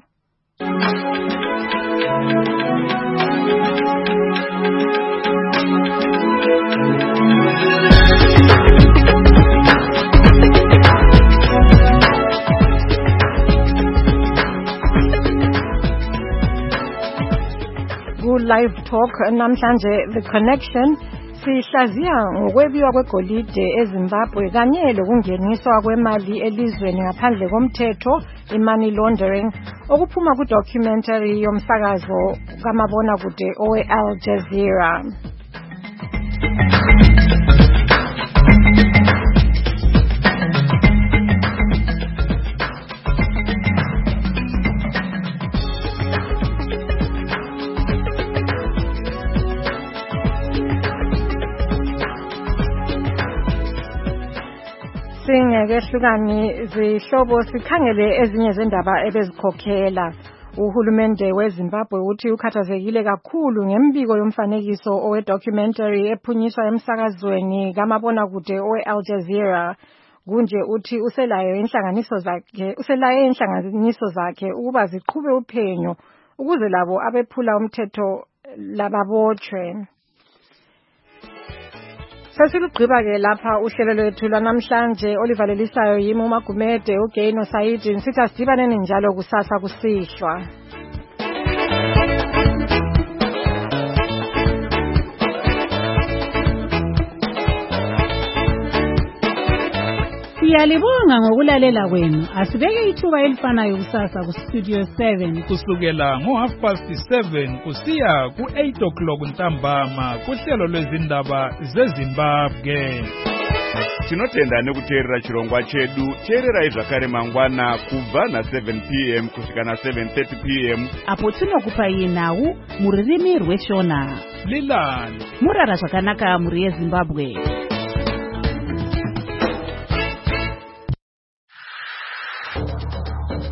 Speaker 24: Live Talk namhlanje The Connection sihlaziya ngokwebiwa kwegolide eZimbabwe kanye lokungeniswa kwemali elizweni ngaphandle komthetho, i-money laundering, okuphuma ku-documentary yomsakazo kamabonakude owe-Al Jazeera. Singekehlukani zihlobo sikhangele ezinye zendaba ebezikhokhela. Uhulumende weZimbabwe uthi ukhathazekile kakhulu ngembiko yomfanekiso owe-documentary ephunyiswa emsakazweni kamabonakude owe-Al Jazeera. Kunje uthi uselaye inhlanganiso zakhe ukuba ziqhube uphenyo ukuze labo abephula umthetho lababotshwe. Sesilugqiba-ke lapha uhlelo lwethu lwanamhlanje olivalelisayo yimi uMagumede, uGay noSaidi. Sithi asidibaneni njalo kusasa kusihlwa.
Speaker 12: Siyalibonga ngokulalela kwenu. Asibeke ithuba elifanayo kusasa kuStudio 7
Speaker 6: kusukela ngo7:30 kusiya ku8 ntambama kuhlelo lwezindaba zeZimbabwe.
Speaker 5: Tinotenda nekuteerera chirongwa chedu. Teererai zvakare mangwana kubva na7 p.m. kusvika na7:30 p.m.
Speaker 12: apo tinokupai nhau muririmi rweShona.
Speaker 6: Lilani
Speaker 12: murara zvakanaka muri yeZimbabwe.